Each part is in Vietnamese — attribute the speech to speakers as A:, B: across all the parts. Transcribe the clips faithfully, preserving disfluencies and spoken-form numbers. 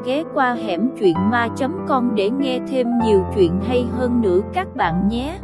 A: ghé qua hẻm truyện ma chấm com để nghe thêm nhiều chuyện hay hơn nữa các bạn nhé.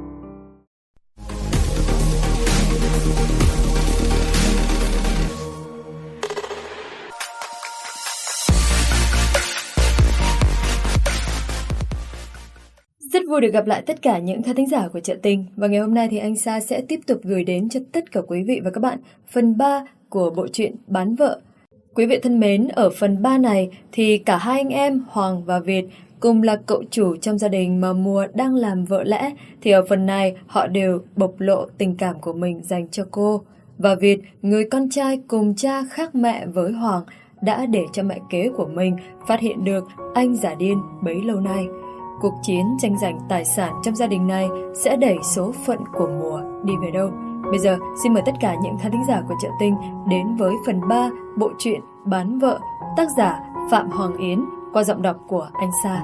B: Rất vui được gặp lại tất cả những khán thính giả của Chợ Tình. Và ngày hôm nay thì anh Sa sẽ tiếp tục gửi đến cho tất cả quý vị và các bạn phần ba của bộ truyện Bán Vợ. Quý vị thân mến, ở phần ba này thì cả hai anh em Hoàng và Việt cùng là cậu chủ trong gia đình mà Mùa đang làm vợ lẽ, thì ở phần này họ đều bộc lộ tình cảm của mình dành cho cô. Và Việt, người con trai cùng cha khác mẹ với Hoàng, đã để cho mẹ kế của mình phát hiện được anh giả điên bấy lâu nay. Cuộc chiến tranh giành tài sản trong gia đình này sẽ đẩy số phận của Mùa đi về đâu? Bây giờ xin mời tất cả những khán thính giả của Chợ Tình đến với phần ba bộ truyện Bán Vợ, tác giả Phạm Hoàng Yến qua giọng đọc của anh Sa.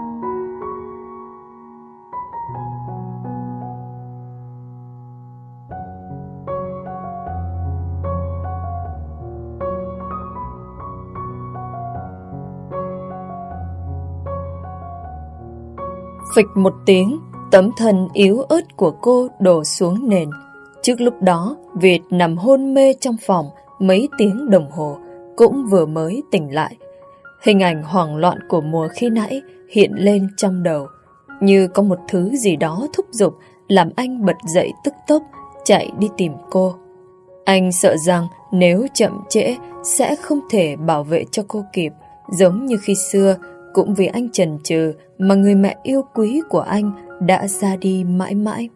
B: Phịch một tiếng, tấm thân yếu ớt của cô đổ xuống nền. Trước lúc đó, Việt nằm hôn mê trong phòng mấy tiếng đồng hồ, cũng vừa mới tỉnh lại. Hình ảnh hoảng loạn của Mùa khi nãy hiện lên trong đầu, như có một thứ gì đó thúc giục làm anh bật dậy tức tốc chạy đi tìm cô. Anh sợ rằng nếu chậm trễ sẽ không thể bảo vệ cho cô kịp, giống như khi xưa. Cũng vì anh chần chừ mà người mẹ yêu quý của anh đã ra đi mãi mãi.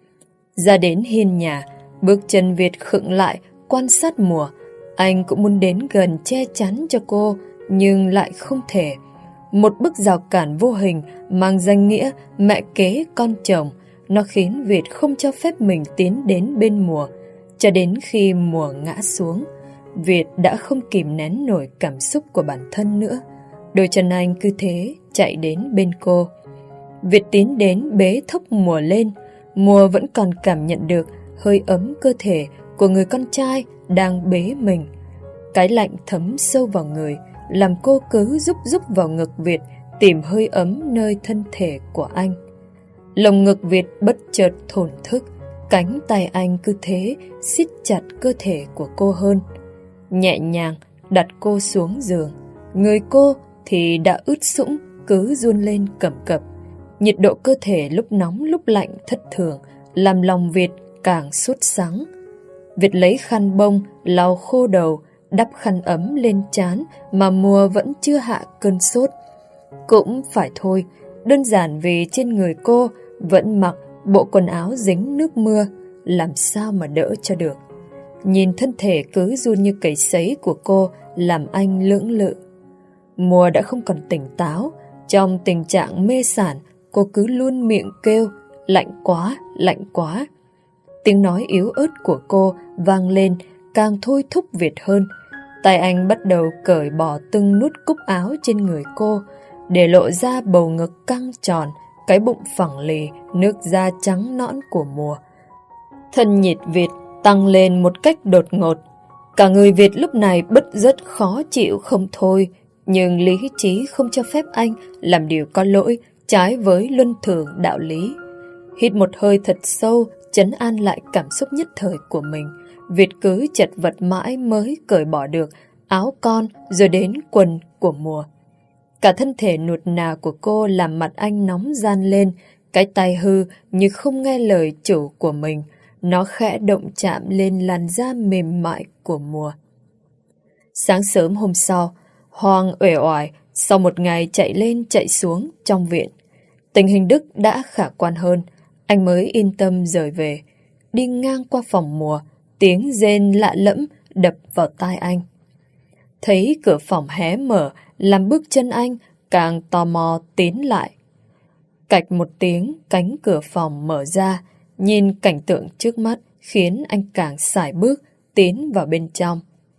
B: Ra đến hiên nhà, bước chân Việt khựng lại quan sát Mùa. Anh cũng muốn đến gần che chắn cho cô, nhưng lại không thể. Một bức rào cản vô hình mang danh nghĩa mẹ kế con chồng, nó khiến Việt không cho phép mình tiến đến bên Mùa. Cho đến khi Mùa ngã xuống, Việt đã không kìm nén nổi cảm xúc của bản thân nữa. Đôi chân anh cứ thế chạy đến bên cô. Việt tiến đến bế thốc Mùa lên. Mùa vẫn còn cảm nhận được hơi ấm cơ thể của người con trai đang bế mình. Cái lạnh thấm sâu vào người, làm cô cứ rúc rúc vào ngực Việt, tìm hơi ấm nơi thân thể của anh. Lồng ngực Việt bất chợt thổn thức, cánh tay anh cứ thế siết chặt cơ thể của cô hơn. Nhẹ nhàng đặt cô xuống giường. Người cô thì đã ướt sũng, cứ run lên cầm cập. Nhiệt độ cơ thể lúc nóng lúc lạnh thất thường, làm lòng Việt càng sốt sắng. Việt lấy khăn bông lau khô đầu, đắp khăn ấm lên trán mà Mùa vẫn chưa hạ cơn sốt. Cũng phải thôi, đơn giản vì trên người cô vẫn mặc bộ quần áo dính nước mưa, làm sao mà đỡ cho được. Nhìn thân thể cứ run như cầy sấy của cô làm anh lưỡng lự. Mùa đã không còn tỉnh táo. Trong tình trạng mê sảng, cô cứ luôn miệng kêu lạnh quá, lạnh quá. Tiếng nói yếu ớt của cô vang lên càng thôi thúc Việt hơn. Tay anh bắt đầu cởi bỏ từng nút cúc áo trên người cô, để lộ ra bầu ngực căng tròn, cái bụng phẳng lì, nước da trắng nõn của Mùa. Thân nhiệt Việt tăng lên một cách đột ngột. Cả người Việt lúc này bứt rứt khó chịu không thôi. Nhưng lý trí không cho phép anh làm điều có lỗi, trái với luân thường đạo lý. Hít một hơi thật sâu, trấn an lại cảm xúc nhất thời của mình. Việt cứ chật vật mãi mới cởi bỏ được áo con rồi đến quần của Mùa. Cả thân thể nuột nà của cô làm mặt anh nóng ran lên. Cái tay hư như không nghe lời chủ của mình. Nó khẽ động chạm lên làn da mềm mại của Mùa. Sáng sớm hôm sau, Hoàng uể oải sau một ngày chạy lên chạy xuống trong viện. Tình hình Đức đã khả quan hơn, anh mới yên tâm rời về. Đi ngang qua phòng Mùa, tiếng rên lạ lẫm đập vào tai anh. Thấy cửa phòng hé mở, làm bước chân anh càng tò mò tiến lại. Cạch một tiếng, cánh cửa phòng mở ra, nhìn cảnh tượng trước mắt khiến anh càng sải bước tiến vào bên trong.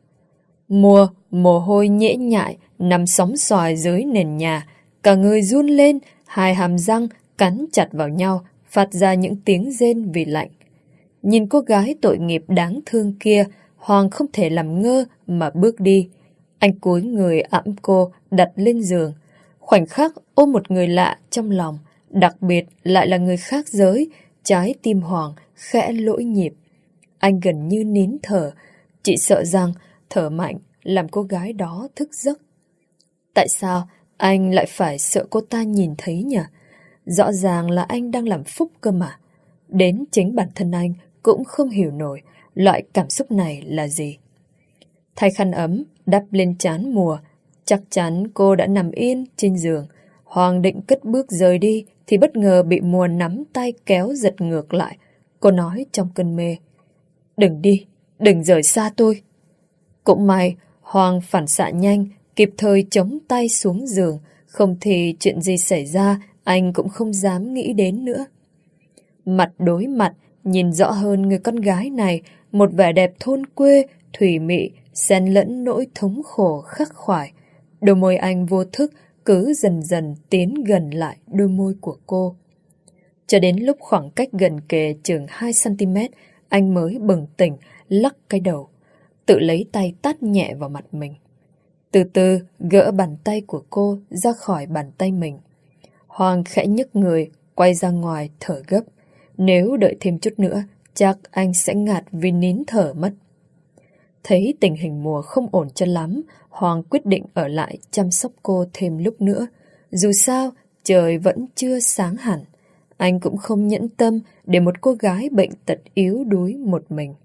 B: Mùa mồ hôi nhễ nhại nằm sóng xoài dưới nền nhà, cả người run lên, hai hàm răng cắn chặt vào nhau, phát ra những tiếng rên vì lạnh. Nhìn cô gái tội nghiệp đáng thương kia, Hoàng không thể làm ngơ mà bước đi. Anh cúi người ẵm cô đặt lên giường. Khoảnh khắc ôm một người lạ trong lòng, đặc biệt lại là người khác giới, trái tim Hoàng khẽ lỗi nhịp. Anh gần như nín thở, chỉ sợ rằng thở mạnh làm cô gái đó thức giấc. Tại sao anh lại phải sợ cô ta nhìn thấy nhỉ? Rõ ràng là anh đang làm phúc cơ mà. Đến chính bản thân anh cũng không hiểu nổi loại cảm xúc này là gì. Thay khăn ấm đắp lên trán Mùa, chắc chắn cô đã nằm yên trên giường. Hoàng định cất bước rời đi thì bất ngờ bị Mùa nắm tay kéo giật ngược lại. Cô nói trong cơn mê: "Đừng đi, đừng rời xa tôi." Cũng may Hoàng phản xạ nhanh, kịp thời chống tay xuống giường, không thì chuyện gì xảy ra anh cũng không dám nghĩ đến nữa. Mặt đối mặt, nhìn rõ hơn người con gái này, một vẻ đẹp thôn quê, thủy mị, xen lẫn nỗi thống khổ khắc khoải. Đôi môi anh vô thức cứ dần dần tiến gần lại đôi môi của cô. Cho đến lúc khoảng cách gần kề chừng hai xăng-ti-mét, anh mới bừng tỉnh, lắc cái đầu, tự lấy tay tát nhẹ vào mặt mình. Từ từ gỡ bàn tay của cô ra khỏi bàn tay mình. Hoàng khẽ nhấc người, quay ra ngoài thở gấp. Nếu đợi thêm chút nữa, chắc anh sẽ ngạt vì nín thở mất. Thấy tình hình Mùa không ổn cho lắm, Hoàng quyết định ở lại chăm sóc cô thêm lúc nữa. Dù sao, trời vẫn chưa sáng hẳn. Anh cũng không nhẫn tâm để một cô gái bệnh tật yếu đuối một mình.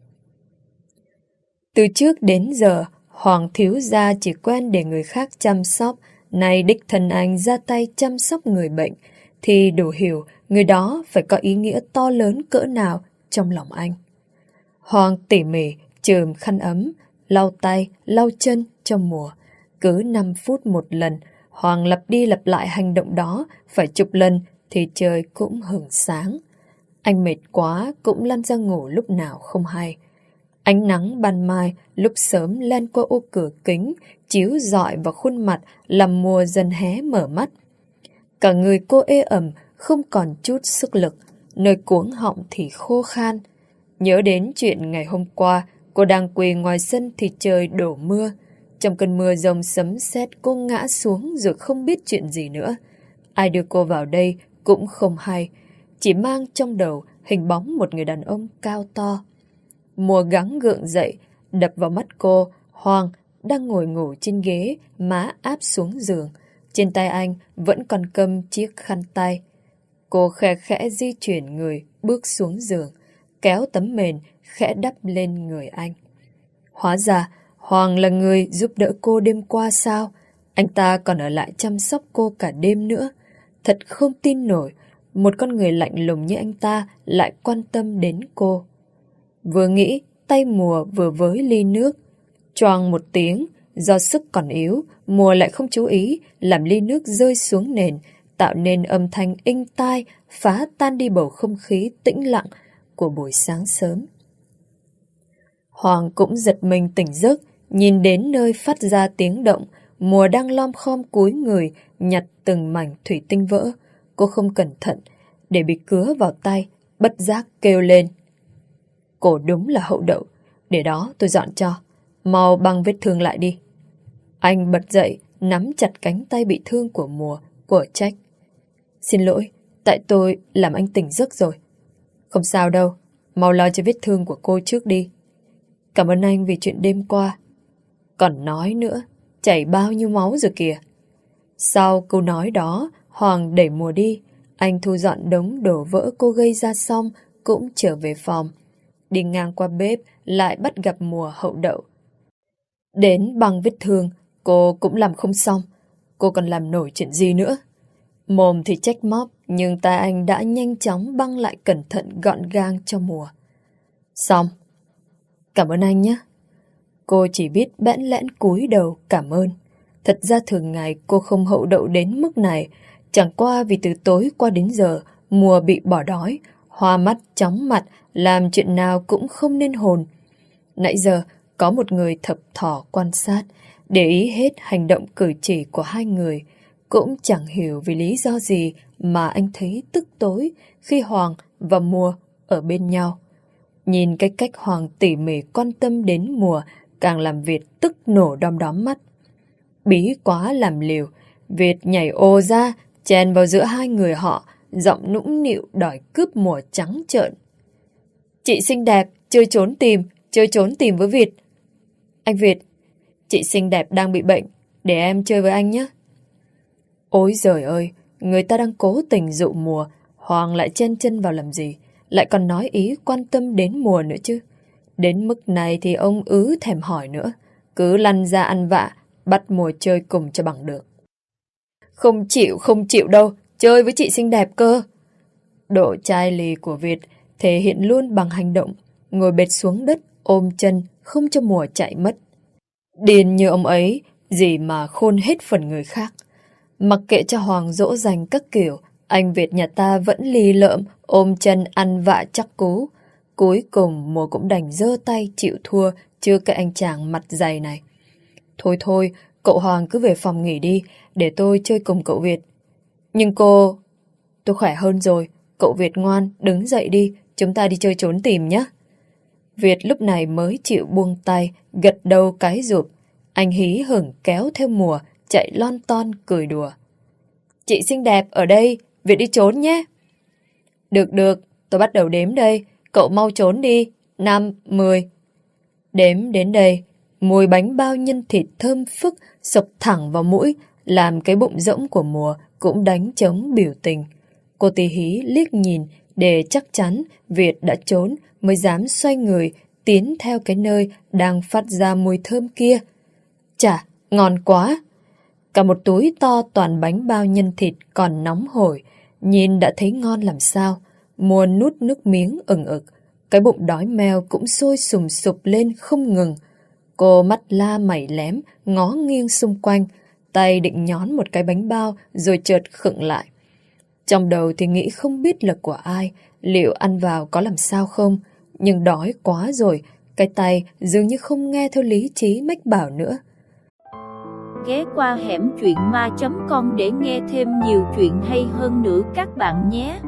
B: Từ trước đến giờ, Hoàng thiếu gia chỉ quen để người khác chăm sóc. Nay đích thân anh ra tay chăm sóc người bệnh, thì đủ hiểu người đó phải có ý nghĩa to lớn cỡ nào trong lòng anh. Hoàng tỉ mỉ chườm khăn ấm, lau tay, lau chân cho Mùa. Cứ năm phút một lần, Hoàng lặp đi lặp lại hành động đó, phải chục lần thì trời cũng hửng sáng. Anh mệt quá cũng lăn ra ngủ lúc nào không hay. Ánh nắng ban mai lúc sớm len qua ô cửa kính, chiếu rọi vào khuôn mặt làm Mùa dần hé mở mắt. Cả người cô ê ẩm, không còn chút sức lực, nơi cuống họng thì khô khan. Nhớ đến chuyện ngày hôm qua, cô đang quỳ ngoài sân thì trời đổ mưa. Trong cơn mưa rông sấm sét, cô ngã xuống rồi không biết chuyện gì nữa. Ai đưa cô vào đây cũng không hay, chỉ mang trong đầu hình bóng một người đàn ông cao to. Mùa gắng gượng dậy, đập vào mắt cô, Hoàng đang ngồi ngủ trên ghế, má áp xuống giường. Trên tay anh vẫn còn cầm chiếc khăn tay. Cô khẽ khẽ di chuyển người, bước xuống giường, kéo tấm mền, khẽ đắp lên người anh. Hóa ra, Hoàng là người giúp đỡ cô đêm qua sao? Anh ta còn ở lại chăm sóc cô cả đêm nữa. Thật không tin nổi, một con người lạnh lùng như anh ta lại quan tâm đến cô. Vừa nghĩ, tay Mùa vừa với ly nước. Choang một tiếng, do sức còn yếu, Mùa lại không chú ý, làm ly nước rơi xuống nền, tạo nên âm thanh inh tai, phá tan đi bầu không khí tĩnh lặng của buổi sáng sớm. Hoàng cũng giật mình tỉnh giấc, nhìn đến nơi phát ra tiếng động. Mùa đang lom khom cúi người, nhặt từng mảnh thủy tinh vỡ. Cô không cẩn thận, để bị cứa vào tay, bất giác kêu lên. Cổ đúng là hậu đậu, để đó tôi dọn cho, mau băng vết thương lại đi. Anh bật dậy, nắm chặt cánh tay bị thương của Mùa, của trách. Xin lỗi, tại tôi làm anh tỉnh giấc rồi. Không sao đâu, mau lo cho vết thương của cô trước đi. Cảm ơn anh vì chuyện đêm qua. Còn nói nữa, chảy bao nhiêu máu rồi kìa. Sau câu nói đó, Hoàng đẩy Mùa đi. Anh thu dọn đống đổ vỡ cô gây ra xong, cũng trở về phòng. Đi ngang qua bếp, lại bắt gặp Mùa hậu đậu. Đến băng vết thương, cô cũng làm không xong. Cô còn làm nổi chuyện gì nữa? Mồm thì trách móc, nhưng tay anh đã nhanh chóng băng lại cẩn thận gọn gàng cho Mùa. Xong. Cảm ơn anh nhé. Cô chỉ biết bẽn lẽn cúi đầu cảm ơn. Thật ra thường ngày cô không hậu đậu đến mức này. Chẳng qua vì từ tối qua đến giờ, Mùa bị bỏ đói, hoa mắt chóng mặt, làm chuyện nào cũng không nên hồn. Nãy giờ có một người thập thỏ quan sát, để ý hết hành động cử chỉ của hai người. Cũng chẳng hiểu vì lý do gì mà anh thấy tức tối khi Hoàng và Mùa ở bên nhau. Nhìn cái cách Hoàng tỉ mỉ quan tâm đến Mùa càng làm Việt tức nổ đom đóm mắt. bí quá làm liều. Việt nhảy ồ ra, chèn vào giữa hai người họ, giọng nũng nịu đòi cướp mùa trắng trợn. Chị xinh đẹp, chơi trốn tìm, chơi trốn tìm với Việt. Anh Việt, chị xinh đẹp đang bị bệnh, để em chơi với anh nhé. Ôi giời ơi, người ta đang cố tình dụ mùa, Hoàng lại chen chân vào làm gì, lại còn nói ý quan tâm đến mùa nữa chứ. Đến mức này thì ông ứ thèm hỏi nữa, cứ lăn ra ăn vạ, bắt mùa chơi cùng cho bằng được. Không chịu, không chịu đâu, chơi với chị xinh đẹp cơ. Độ chai lì của Việt thể hiện luôn bằng hành động, ngồi bệt xuống đất, ôm chân, không cho mùa chạy mất. Điên như ông ấy, gì mà khôn hết phần người khác. Mặc kệ cho Hoàng dỗ dành các kiểu, anh Việt nhà ta vẫn lì lợm, ôm chân ăn vạ chắc cú. Cuối cùng mùa cũng đành giơ tay chịu thua trước cái anh chàng mặt dày này. Thôi thôi, cậu Hoàng cứ về phòng nghỉ đi, để tôi chơi cùng cậu Việt. Nhưng cô... Tôi khỏe hơn rồi, cậu Việt ngoan, đứng dậy đi, chúng ta đi chơi trốn tìm nhé. Việt lúc này mới chịu buông tay, gật đầu cái rụp. Anh hí hửng kéo theo mùa, chạy lon ton cười đùa. Chị xinh đẹp ở đây, Việt đi trốn nhé. Được được, tôi bắt đầu đếm đây, cậu mau trốn đi. Năm, mười. Đếm đến đây, mùi bánh bao nhân thịt thơm phức sộc thẳng vào mũi, làm cái bụng rỗng của mùa cũng đánh trống biểu tình. Cô tí hí liếc nhìn để chắc chắn Việt đã trốn mới dám xoay người tiến theo cái nơi đang phát ra mùi thơm kia. Chà, ngon quá! Cả một túi to toàn bánh bao nhân thịt còn nóng hổi, nhìn đã thấy ngon làm sao. Mùa nuốt nước miếng ừng ực, cái bụng đói meo cũng sôi sùng sục lên không ngừng. Cô mắt la mày lém, ngó nghiêng xung quanh, tay định nhón một cái bánh bao rồi chợt khựng lại. Trong đầu thì nghĩ không biết là của ai, liệu ăn vào có làm sao không, nhưng đói quá rồi, cái tay dường như không nghe theo lý trí mách bảo nữa.
A: Ghé qua hẻm truyện ma chấm com để nghe thêm nhiều chuyện hay hơn nữa các bạn nhé.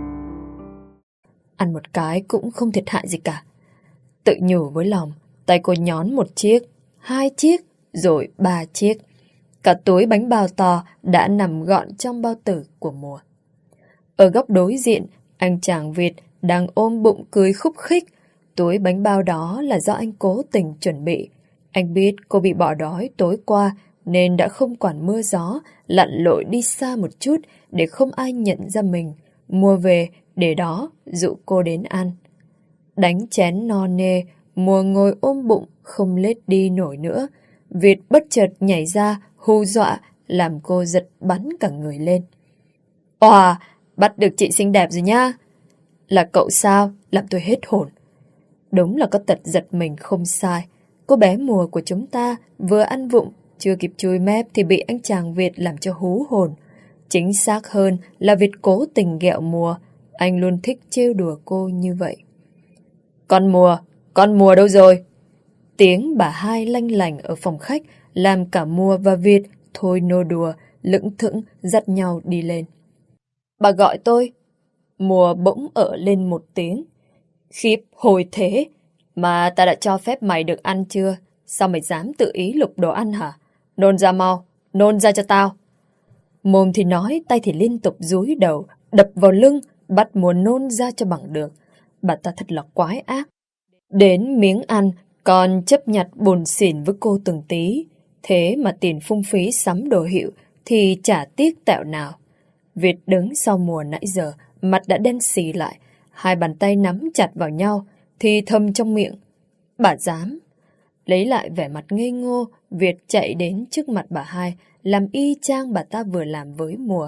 B: Ăn một cái cũng không thiệt hại gì cả. Tự nhủ với lòng, tay cô nhón một chiếc, hai chiếc, rồi ba chiếc. Cả túi bánh bao to đã nằm gọn trong bao tử của mùa. Ở góc đối diện, anh chàng Việt đang ôm bụng cười khúc khích. Túi bánh bao đó là do anh cố tình chuẩn bị. Anh biết cô bị bỏ đói tối qua nên đã không quản mưa gió, lặn lội đi xa một chút để không ai nhận ra mình, mua về để đó dụ cô đến ăn. Đánh chén no nê, mùa ngồi ôm bụng không lết đi nổi nữa. Việt bất chợt nhảy ra hù dọa làm cô giật bắn cả người lên. Òa, bắt được chị xinh đẹp rồi nha. Là cậu sao? Làm tôi hết hồn. Đúng là có tật giật mình không sai. Cô bé mùa của chúng ta vừa ăn vụng, chưa kịp chui mép thì bị anh chàng Việt làm cho hú hồn. Chính xác hơn là Việt cố tình ghẹo mùa. Anh luôn thích trêu đùa cô như vậy. Con mùa, con mùa đâu rồi? Tiếng bà hai lanh lành ở phòng khách làm cả mùa và Việt thôi nô đùa, lững thững dắt nhau đi lên. Bà gọi tôi. Mùa bỗng ở lên một tiếng. Khiếp hồi thế, mà ta đã cho phép mày được ăn chưa? Sao mày dám tự ý lục đồ ăn hả? Nôn ra mau, nôn ra cho tao. Mồm thì nói, tay thì liên tục dúi đầu, đập vào lưng, bắt mùa nôn ra cho bằng được. Bà ta thật là quái ác. Đến miếng ăn, còn chấp nhặt bồn xỉn với cô từng tí. Thế mà tiền phung phí sắm đồ hiệu thì chả tiếc tẹo nào. Việt đứng sau mùa nãy giờ, mặt đã đen xì lại, hai bàn tay nắm chặt vào nhau, thì thầm trong miệng. Bà dám. Lấy lại vẻ mặt ngây ngô, Việt chạy đến trước mặt bà hai, làm y chang bà ta vừa làm với mùa.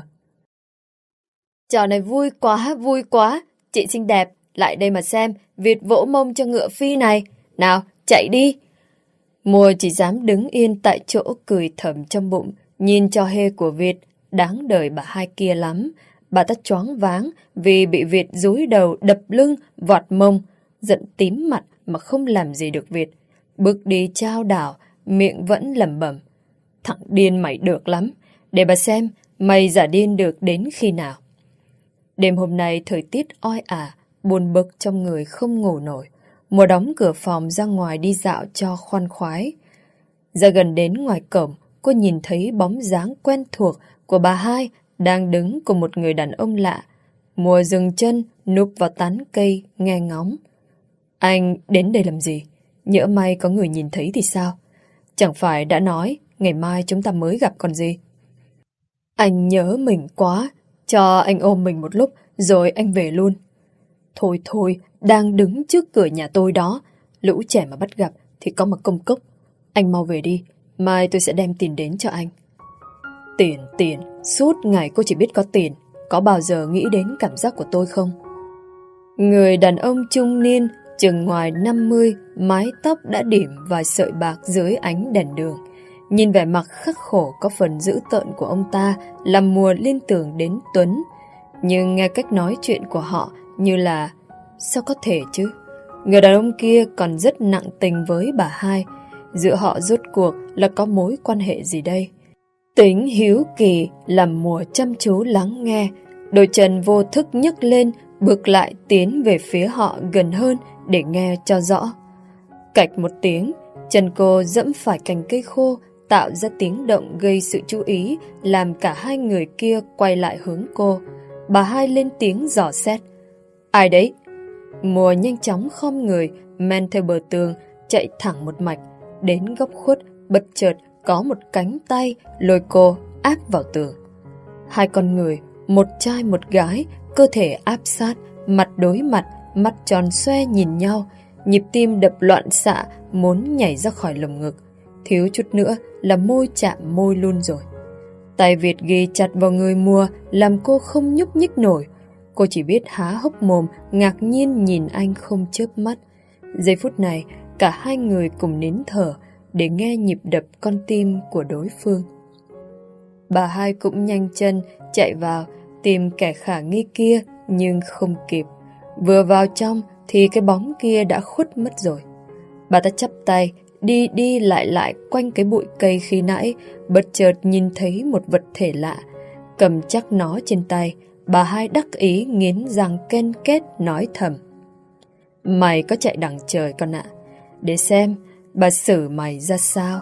B: Trò này vui quá, vui quá. Chị xinh đẹp, lại đây mà xem, Việt vỗ mông cho ngựa phi này. Nào, chạy đi. Mùa chỉ dám đứng yên tại chỗ cười thầm trong bụng, nhìn trò hề của Việt, đáng đời bà hai kia lắm. Bà ta choáng váng vì bị Việt dúi đầu đập lưng, vọt mông, giận tím mặt mà không làm gì được Việt. Bước đi chao đảo, miệng vẫn lẩm bẩm. Thằng điên mày được lắm, để bà xem mày giả điên được đến khi nào. Đêm hôm nay thời tiết oi ả, buồn bực trong người không ngủ nổi. Mùa đóng cửa phòng ra ngoài đi dạo cho khoan khoái. Ra gần đến ngoài cổng, cô nhìn thấy bóng dáng quen thuộc của bà hai đang đứng cùng một người đàn ông lạ. Mùa dừng chân, núp vào tán cây, nghe ngóng. Anh đến đây làm gì? Nhỡ may có người nhìn thấy thì sao? Chẳng phải đã nói ngày mai chúng ta mới gặp còn gì? Anh nhớ mình quá, cho anh ôm mình một lúc rồi anh về luôn. Thôi thôi, đang đứng trước cửa nhà tôi đó. Lũ trẻ mà bắt gặp thì có mà công cốc. Anh mau về đi, mai tôi sẽ đem tiền đến cho anh. Tiền, tiền, suốt ngày cô chỉ biết có tiền. Có bao giờ nghĩ đến cảm giác của tôi không? Người đàn ông trung niên, chừng ngoài năm mươi, mái tóc đã điểm vài sợi bạc dưới ánh đèn đường. Nhìn vẻ mặt khắc khổ có phần dữ tợn của ông ta, làm Mùa liên tưởng đến Tuấn. Nhưng nghe cách nói chuyện của họ như là sao có thể chứ? Người đàn ông kia còn rất nặng tình với bà hai. Giữa họ rốt cuộc là có mối quan hệ gì đây? Tính hiếu kỳ làm Mùa chăm chú lắng nghe. Đôi chân vô thức nhấc lên, bước lại tiến về phía họ gần hơn để nghe cho rõ. Cạch một tiếng, chân cô dẫm phải cành cây khô, tạo ra tiếng động gây sự chú ý, làm cả hai người kia quay lại hướng cô. Bà hai lên tiếng dò xét. Ai đấy? Mùa nhanh chóng khom người, men theo bờ tường, chạy thẳng một mạch. Đến góc khuất, bất chợt có một cánh tay lôi cô áp vào tường. Hai con người, một trai một gái, cơ thể áp sát, mặt đối mặt, mắt tròn xoe nhìn nhau, nhịp tim đập loạn xạ, muốn nhảy ra khỏi lồng ngực. Thiếu chút nữa là môi chạm môi luôn rồi. Tay Việt ghi chặt vào người Mùa, làm cô không nhúc nhích nổi. Cô chỉ biết há hốc mồm, ngạc nhiên nhìn anh không chớp mắt. Giây phút này, cả hai người cùng nín thở để nghe nhịp đập con tim của đối phương. Bà hai cũng nhanh chân chạy vào tìm kẻ khả nghi kia, nhưng không kịp. Vừa vào trong thì cái bóng kia đã khuất mất rồi. Bà ta chắp tay đi đi lại lại quanh cái bụi cây khi nãy, bất chợt nhìn thấy một vật thể lạ. Cầm chắc nó trên tay, bà hai đắc ý nghiến răng ken kết nói thầm. Mày có chạy đằng trời con ạ, để xem bà xử mày ra sao.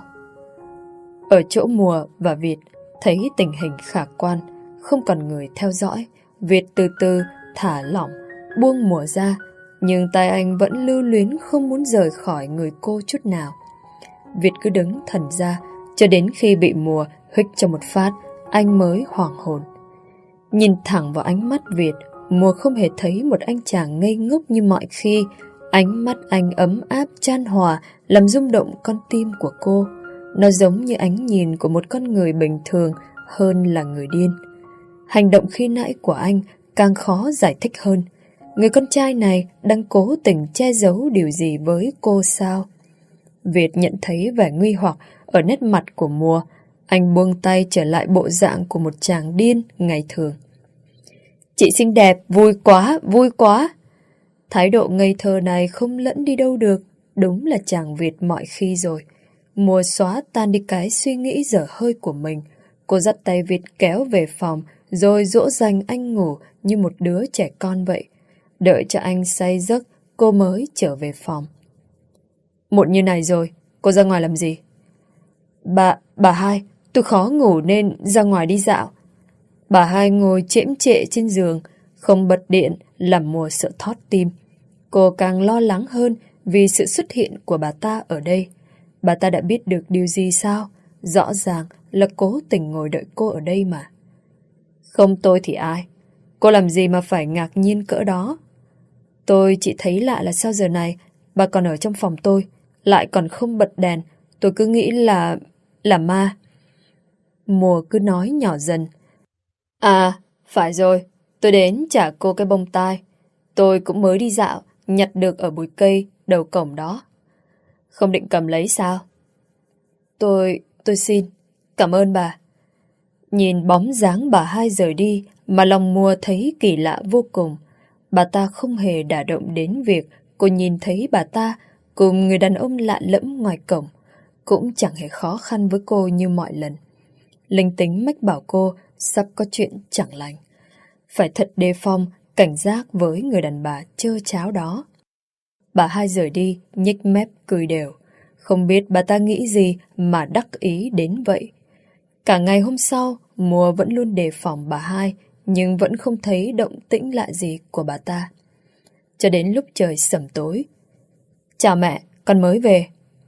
B: Ở chỗ Mùa và Việt thấy tình hình khả quan, không còn người theo dõi, Việt từ từ thả lỏng, buông Mùa ra, nhưng tay anh vẫn lưu luyến không muốn rời khỏi người cô chút nào. Việt cứ đứng thần ra, cho đến khi bị Mùa huých cho một phát, anh mới hoảng hồn. Nhìn thẳng vào ánh mắt Việt, Mùa không hề thấy một anh chàng ngây ngốc như mọi khi. Ánh mắt anh ấm áp chan hòa, làm rung động con tim của cô. Nó giống như ánh nhìn của một con người bình thường hơn là người điên. Hành động khi nãy của anh càng khó giải thích hơn. Người con trai này đang cố tình che giấu điều gì với cô sao? Việt nhận thấy vẻ nguy hoặc ở nét mặt của Mùa. Anh buông tay trở lại bộ dạng của một chàng điên ngày thường. Chị xinh đẹp, vui quá, vui quá. Thái độ ngây thơ này không lẫn đi đâu được. Đúng là chàng Việt mọi khi rồi. Mùa xóa tan đi cái suy nghĩ dở hơi của mình. Cô dắt tay Việt kéo về phòng, rồi dỗ dành anh ngủ như một đứa trẻ con vậy. Đợi cho anh say giấc, cô mới trở về phòng. Muộn như này rồi, cô ra ngoài làm gì? Bà, bà hai, tôi khó ngủ nên ra ngoài đi dạo. Bà hai ngồi chễm chệ trên giường, không bật điện, làm Mùa sợ thót tim. Cô càng lo lắng hơn vì sự xuất hiện của bà ta ở đây. Bà ta đã biết được điều gì sao? Rõ ràng là cố tình ngồi đợi cô ở đây mà. Không tôi thì ai? Cô làm gì mà phải ngạc nhiên cỡ đó? Tôi chỉ thấy lạ là sao giờ này bà còn ở trong phòng tôi, lại còn không bật đèn. Tôi cứ nghĩ là... là ma. Mùa cứ nói nhỏ dần. À, phải rồi, tôi đến trả cô cái bông tai. Tôi cũng mới đi dạo, nhặt được ở bụi cây đầu cổng đó. Không định cầm lấy sao? Tôi... tôi xin. Cảm ơn bà. Nhìn bóng dáng bà hai rời đi mà lòng Mùa thấy kỳ lạ vô cùng. Bà ta không hề đả động đến việc cô nhìn thấy bà ta cùng người đàn ông lạ lẫm ngoài cổng. Cũng chẳng hề khó khăn với cô như mọi lần. Linh tính mách bảo cô sắp có chuyện chẳng lành. Phải thật đề phòng, cảnh giác với người đàn bà trơ cháo đó. Bà hai rời đi, nhếch mép cười đều. Không biết bà ta nghĩ gì mà đắc ý đến vậy. Cả ngày hôm sau, Mùa vẫn luôn đề phòng bà hai, nhưng vẫn không thấy động tĩnh lạ gì của bà ta. Cho đến lúc trời sẩm tối. Chào mẹ, con mới về.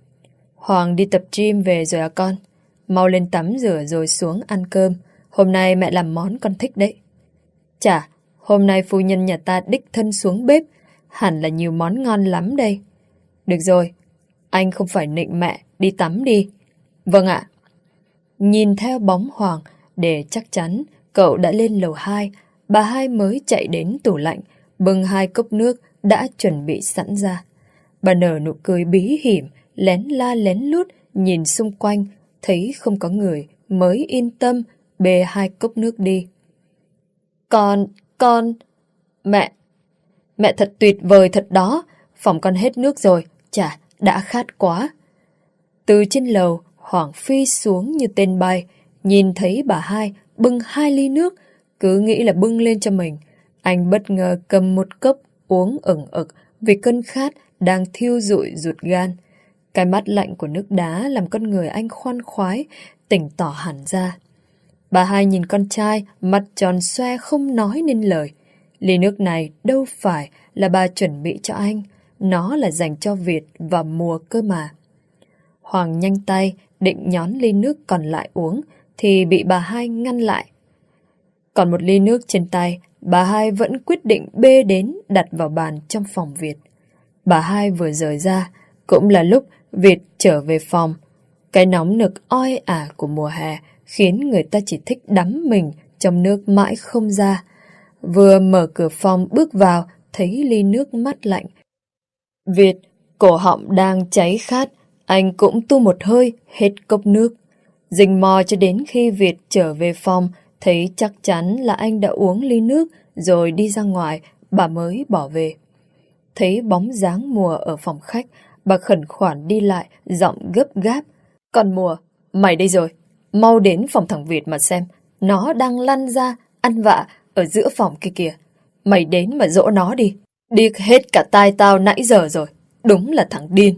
B: Hoàng đi tập gym về rồi à con? Mau lên tắm rửa rồi xuống ăn cơm. Hôm nay mẹ làm món con thích đấy. Chà, hôm nay phu nhân nhà ta đích thân xuống bếp, hẳn là nhiều món ngon lắm đây. Được rồi, anh không phải nịnh mẹ, đi tắm đi. Vâng ạ. Nhìn theo bóng Hoàng, để chắc chắn cậu đã lên lầu hai, bà hai mới chạy đến tủ lạnh, bưng hai cốc nước đã chuẩn bị sẵn ra. Bà nở nụ cười bí hiểm, lén la lén lút, nhìn xung quanh, thấy không có người, mới yên tâm, bê hai cốc nước đi. Con, con... Mẹ, mẹ thật tuyệt vời thật đó, phòng con hết nước rồi, chà, đã khát quá. Từ trên lầu, Hoàng phi xuống như tên bay, nhìn thấy bà hai bưng hai ly nước, cứ nghĩ là bưng lên cho mình. Anh bất ngờ cầm một cốc uống ửng ực vì cơn khát đang thiêu rụi ruột gan. Cái mát lạnh của nước đá làm con người anh khoan khoái, tỉnh tỏ hẳn ra. Bà hai nhìn con trai, mặt tròn xoe không nói nên lời. Ly nước này đâu phải là bà chuẩn bị cho anh, nó là dành cho Việt và Mùa cơ mà. Hoàng nhanh tay định nhón ly nước còn lại uống, thì bị bà hai ngăn lại. Còn một ly nước trên tay, bà hai vẫn quyết định bê đến đặt vào bàn trong phòng Việt. Bà hai vừa rời ra, cũng là lúc Việt trở về phòng. Cái nóng nực oi ả của mùa hè khiến người ta chỉ thích đắm mình trong nước mãi không ra. Vừa mở cửa phòng bước vào, thấy ly nước mát lạnh. Việt, cổ họng đang cháy khát, anh cũng tu một hơi hết cốc nước. Rình mò cho đến khi Việt trở về phòng, thấy chắc chắn là anh đã uống ly nước rồi đi ra ngoài, bà mới bỏ về. Thấy bóng dáng Mùa ở phòng khách, bà khẩn khoản đi lại, giọng gấp gáp. Còn Mùa, mày đây rồi, mau đến phòng thằng Việt mà xem, nó đang lăn ra, ăn vạ ở giữa phòng kia kìa. Mày đến mà dỗ nó đi, điếc hết cả tai tao nãy giờ rồi, đúng là thằng điên.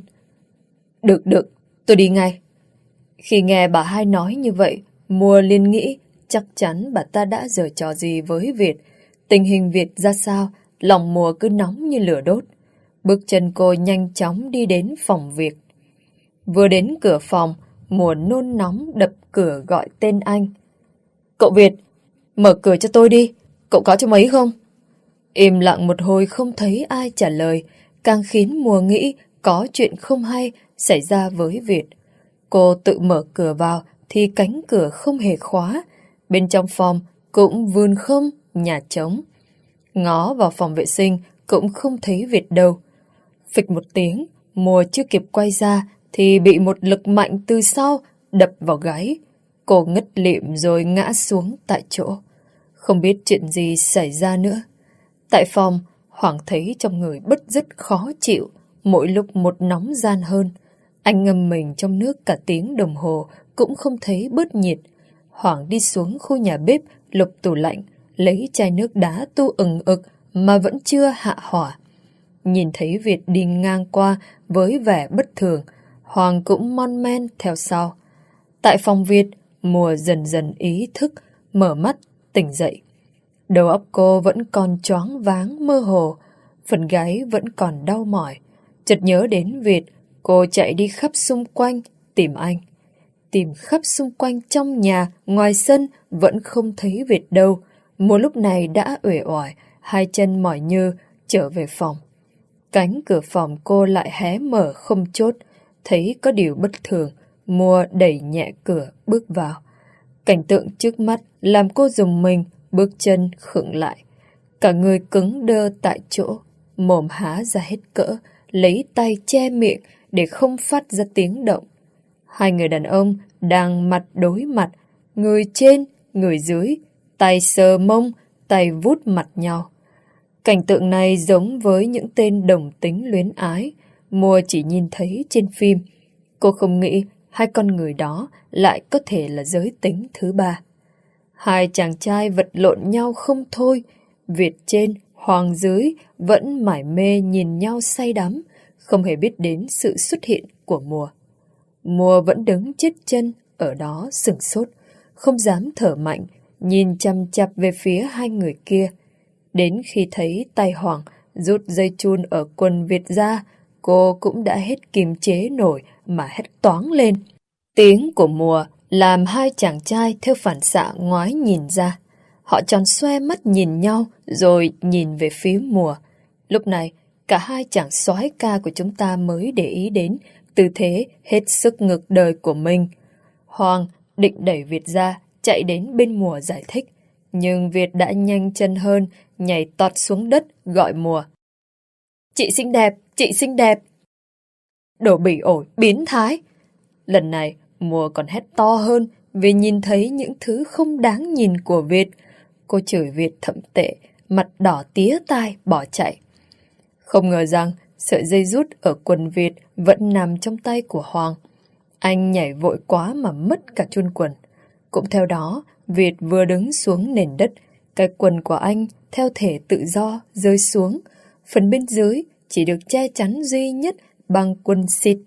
B: Được được, tôi đi ngay. Khi nghe bà hai nói như vậy, Mùa liền nghĩ chắc chắn bà ta đã giở trò gì với Việt. Tình hình Việt ra sao, lòng Mùa cứ nóng như lửa đốt. Bước chân cô nhanh chóng đi đến phòng Việt. Vừa đến cửa phòng, Mùa nôn nóng đập cửa gọi tên anh. Cậu Việt, mở cửa cho tôi đi, cậu có cho mấy không? Im lặng một hồi không thấy ai trả lời, càng khiến Mùa nghĩ có chuyện không hay xảy ra với Việt. Cô tự mở cửa vào thì cánh cửa không hề khóa, bên trong phòng cũng vườn không, nhà trống. Ngó vào phòng vệ sinh cũng không thấy Việt đâu. Phịch một tiếng, Mùa chưa kịp quay ra thì bị một lực mạnh từ sau đập vào gáy. Cô ngất lịm rồi ngã xuống tại chỗ. Không biết chuyện gì xảy ra nữa. Tại phòng, Hoàng thấy trong người bứt rứt khó chịu, mỗi lúc một nóng gian hơn. Anh ngâm mình trong nước cả tiếng đồng hồ cũng không thấy bớt nhiệt. Hoàng đi xuống khu nhà bếp lục tủ lạnh, lấy chai nước đá tu ừng ực mà vẫn chưa hạ hỏa. Nhìn thấy Việt đi ngang qua với vẻ bất thường, Hoàng cũng mon men theo sau. Tại phòng Việt, Mùa dần dần ý thức, mở mắt, tỉnh dậy. Đầu óc cô vẫn còn choáng váng mơ hồ, phần gáy vẫn còn đau mỏi. Chợt nhớ đến Việt, cô chạy đi khắp xung quanh tìm anh. Tìm khắp xung quanh trong nhà, ngoài sân vẫn không thấy Việt đâu. Mùa lúc này đã uể oải, hai chân mỏi nhừ trở về phòng. Cánh cửa phòng cô lại hé mở không chốt, thấy có điều bất thường, Mùa đẩy nhẹ cửa bước vào. Cảnh tượng trước mắt làm cô rùng mình, bước chân khựng lại. Cả người cứng đơ tại chỗ, mồm há ra hết cỡ, lấy tay che miệng để không phát ra tiếng động. Hai người đàn ông đang mặt đối mặt, người trên, người dưới, tay sờ mông, tay vút mặt nhau. Cảnh tượng này giống với những tên đồng tính luyến ái, Mùa chỉ nhìn thấy trên phim. Cô không nghĩ hai con người đó lại có thể là giới tính thứ ba. Hai chàng trai vật lộn nhau không thôi, Việt trên, Hoàng dưới vẫn mải mê nhìn nhau say đắm, không hề biết đến sự xuất hiện của Mùa. Mùa vẫn đứng chết chân ở đó sửng sốt, không dám thở mạnh, nhìn chằm chằm về phía hai người kia. Đến khi thấy tay Hoàng rút dây chun ở quần Việt ra, cô cũng đã hết kiềm chế nổi mà hét toáng lên. Tiếng của Mùa làm hai chàng trai theo phản xạ ngoái nhìn ra. Họ tròn xoe mắt nhìn nhau rồi nhìn về phía Mùa. Lúc này, cả hai chàng soái ca của chúng ta mới để ý đến tư thế hết sức ngược đời của mình. Hoàng định đẩy Việt ra, chạy đến bên Mùa giải thích. Nhưng Việt đã nhanh chân hơn, nhảy tọt xuống đất gọi Mùa. Chị xinh đẹp, chị xinh đẹp. Đồ bỉ ổi, biến thái. Lần này, Mùa còn hét to hơn vì nhìn thấy những thứ không đáng nhìn của Việt. Cô chửi Việt thậm tệ, mặt đỏ tía tai bỏ chạy. Không ngờ rằng sợi dây rút ở quần Việt vẫn nằm trong tay của Hoàng. Anh nhảy vội quá mà mất cả chun quần. Cũng theo đó, Việt vừa đứng xuống nền đất, cái quần của anh theo thể tự do rơi xuống. Phần bên dưới chỉ được che chắn duy nhất bằng quần xịt.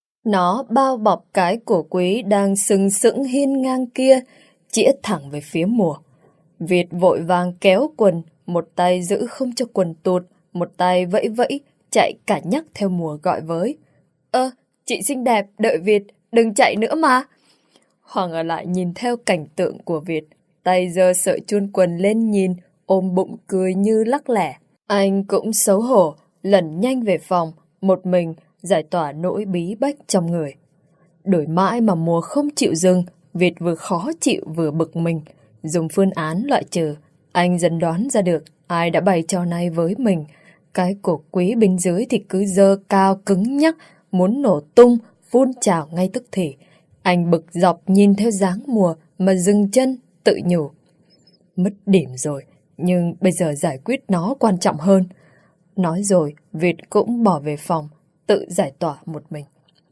B: Nó bao bọc cái cổ quý đang sừng sững hiên ngang kia, chĩa thẳng về phía Mùa. Việt vội vàng kéo quần, một tay giữ không cho quần tụt, một tay vẫy vẫy, chạy cả nhắc theo Mùa gọi với. Ơ, chị xinh đẹp, đợi Việt, đừng chạy nữa mà. Hoàng ở lại nhìn theo cảnh tượng của Việt, tay giơ sợi chun quần lên nhìn, ôm bụng cười như lắc lẻ. Anh cũng xấu hổ, lẩn nhanh về phòng, một mình giải tỏa nỗi bí bách trong người. Đổi mãi mà Mùa không chịu dừng, Việt vừa khó chịu vừa bực mình. Dùng phương án loại trừ, anh dần đoán ra được ai đã bày trò này với mình. Cái cổ quý bên dưới thì cứ dơ cao cứng nhắc, muốn nổ tung, phun trào ngay tức thì. Anh bực dọc nhìn theo dáng Mùa mà dừng chân, tự nhủ. Mất điểm rồi, nhưng bây giờ giải quyết nó quan trọng hơn. Nói rồi, Việt cũng bỏ về phòng, tự giải tỏa một mình.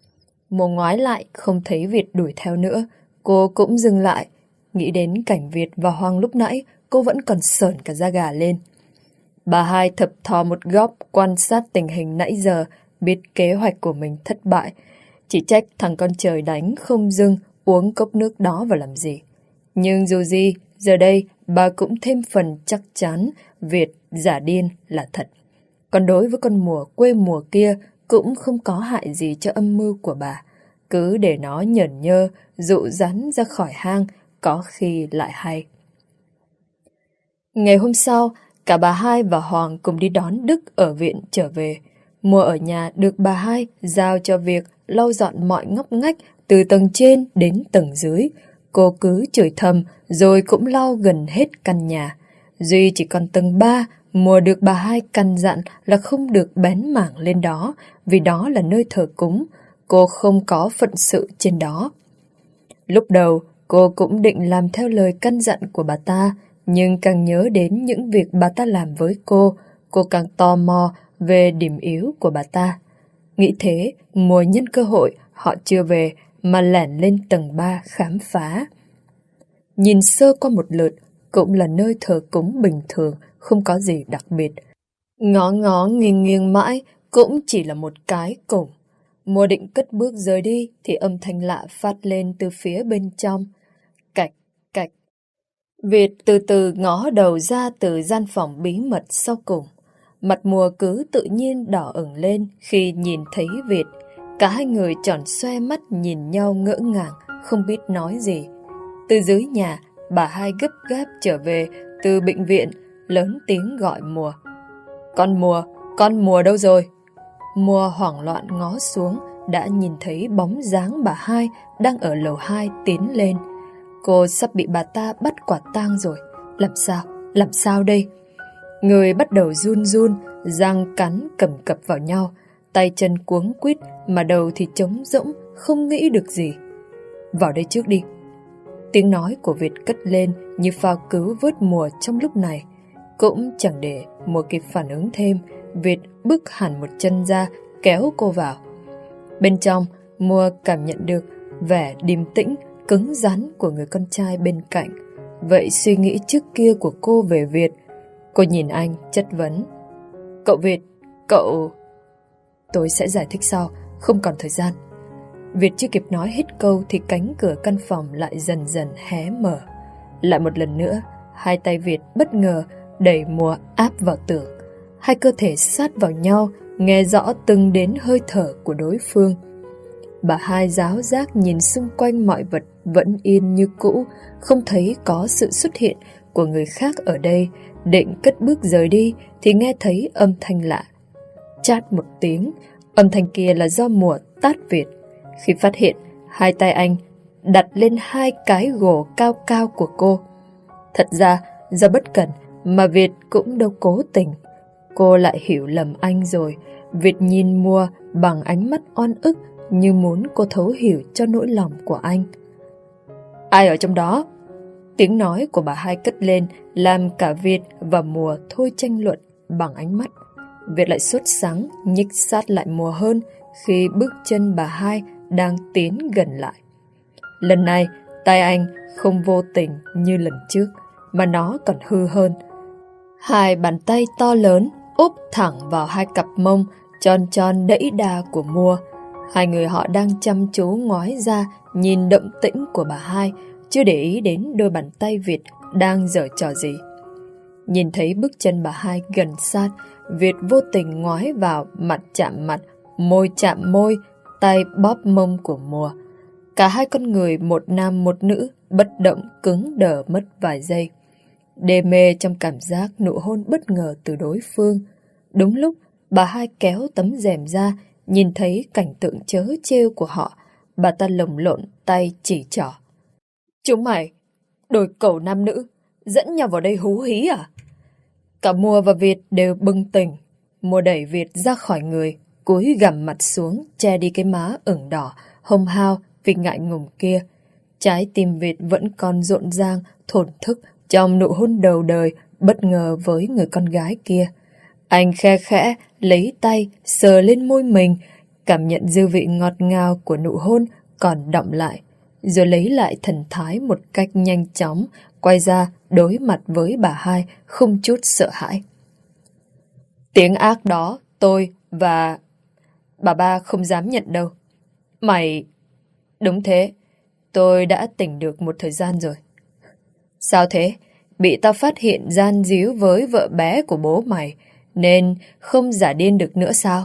B: Mùa ngoái lại, không thấy Việt đuổi theo nữa. Cô cũng dừng lại. Nghĩ đến cảnh Việt và Hoàng lúc nãy, cô vẫn còn sởn cả da gà lên. Bà hai thập thò một góc quan sát tình hình nãy giờ, biết kế hoạch của mình thất bại. Chỉ trách thằng con trời đánh không dưng uống cốc nước đó vào làm gì. Nhưng dù gì, giờ đây bà cũng thêm phần chắc chắn Việt giả điên là thật. Còn đối với con Mùa quê Mùa kia cũng không có hại gì cho âm mưu của bà. Cứ để nó nhởn nhơ, dụ rắn ra khỏi hang, có khi lại hay. Ngày hôm sau, cả bà hai và Hoàng cùng đi đón Đức ở viện trở về. Mùa ở nhà được bà hai giao cho việc lau dọn mọi ngóc ngách từ tầng trên đến tầng dưới. Cô cứ chửi thầm rồi cũng lau gần hết căn nhà. Duy chỉ còn tầng ba, Mùa được bà hai căn dặn là không được bén mảng lên đó, vì đó là nơi thờ cúng. Cô không có phận sự trên đó. Lúc đầu, cô cũng định làm theo lời căn dặn của bà ta, nhưng càng nhớ đến những việc bà ta làm với cô, cô càng tò mò về điểm yếu của bà ta. Nghĩ thế, Mùa nhân cơ hội họ chưa về mà lẻn lên tầng ba khám phá. Nhìn sơ qua một lượt, cũng là nơi thờ cúng bình thường, không có gì đặc biệt. Ngó ngó nghiêng nghiêng mãi, cũng chỉ là một cái cổng. Mùa định cất bước rời đi thì âm thanh lạ phát lên từ phía bên trong. Cạch, cạch. Việt từ từ ngó đầu ra từ gian phòng bí mật sau cùng. Mặt Mùa cứ tự nhiên đỏ ửng lên khi nhìn thấy Việt. Cả hai người tròn xoe mắt nhìn nhau ngỡ ngàng, không biết nói gì. Từ dưới nhà, bà hai gấp gáp trở về từ bệnh viện, lớn tiếng gọi Mùa. Con Mùa, con Mùa đâu rồi? Mùa hoảng loạn ngó xuống, đã nhìn thấy bóng dáng bà hai đang ở lầu hai tiến lên. Cô sắp bị bà ta bắt quả tang rồi. Làm sao? Làm sao đây? Người bắt đầu run run, răng cắn cầm cập vào nhau, tay chân cuống quýt mà đầu thì trống rỗng, không nghĩ được gì. Vào đây trước đi. Tiếng nói của Việt cất lên như phao cứu vớt Mùa trong lúc này. Cũng chẳng để Mùa kịp phản ứng thêm, Việt bước hẳn một chân ra kéo cô vào. Bên trong, Mùa cảm nhận được vẻ điềm tĩnh, cứng rắn của người con trai bên cạnh. Vậy suy nghĩ trước kia của cô về Việt. Cô nhìn anh chất vấn. Cậu Việt, cậu... Tôi sẽ giải thích sau, không còn thời gian. Việt chưa kịp nói hết câu thì cánh cửa căn phòng lại dần dần hé mở. Lại một lần nữa, hai tay Việt bất ngờ đẩy Mùa áp vào tường. Hai cơ thể sát vào nhau, nghe rõ từng đến hơi thở của đối phương. Bà hai giáo giác nhìn xung quanh mọi vật vẫn yên như cũ, không thấy có sự xuất hiện của người khác ở đây. Định cất bước rời đi thì nghe thấy âm thanh lạ. Chát một tiếng, âm thanh kia là do Mùa tát Việt. Khi phát hiện, hai tay anh đặt lên hai cái gồ cao cao của cô. Thật ra, do bất cẩn mà Việt cũng đâu cố tình. Cô lại hiểu lầm anh rồi. Việt nhìn Mùa bằng ánh mắt oan ức, như muốn cô thấu hiểu cho nỗi lòng của anh. Ai ở trong đó? Tiếng nói của bà hai cất lên, làm cả Việt và Mùa thôi tranh luận bằng ánh mắt. Việt lại sốt sắng, nhích sát lại Mùa hơn khi bước chân bà hai đang tiến gần lại. Lần này, tay anh không vô tình như lần trước, mà nó còn hư hơn. Hai bàn tay to lớn úp thẳng vào hai cặp mông tròn tròn đẫy đà của Mùa. Hai người họ đang chăm chú ngói ra nhìn động tĩnh của bà hai, chưa để ý đến đôi bàn tay Việt đang giở trò gì. Nhìn thấy bước chân bà hai gần sát, Việt vô tình ngói vào, mặt chạm mặt, môi chạm môi, tay bóp mông của Mùa. Cả hai con người, một nam một nữ, bất động cứng đờ mất vài giây, đê mê trong cảm giác nụ hôn bất ngờ từ đối phương. Đúng lúc bà hai kéo tấm rèm ra, nhìn thấy cảnh tượng trớ trêu của họ, bà ta lồng lộn tay chỉ trỏ. Chúng mày, đôi cẩu nam nữ, dẫn nhau vào đây hú hí à? Cả Mùa và Việt đều bừng tỉnh. Mùa đẩy Việt ra khỏi người, cúi gằm mặt xuống, che đi cái má ửng đỏ, hồng hao vì ngại ngùng kia. Trái tim Việt vẫn còn rộn ràng, thổn thức trong nụ hôn đầu đời bất ngờ với người con gái kia. Anh khe khẽ lấy tay sờ lên môi mình, cảm nhận dư vị ngọt ngào của nụ hôn còn đọng lại, rồi lấy lại thần thái một cách nhanh chóng, quay ra đối mặt với bà hai không chút sợ hãi. Tiếng ác đó tôi và bà ba không dám nhận đâu. Mày... Đúng thế, tôi đã tỉnh được một thời gian rồi. Sao thế? Bị tao phát hiện gian díu với vợ bé của bố mày, nên không giả điên được nữa sao?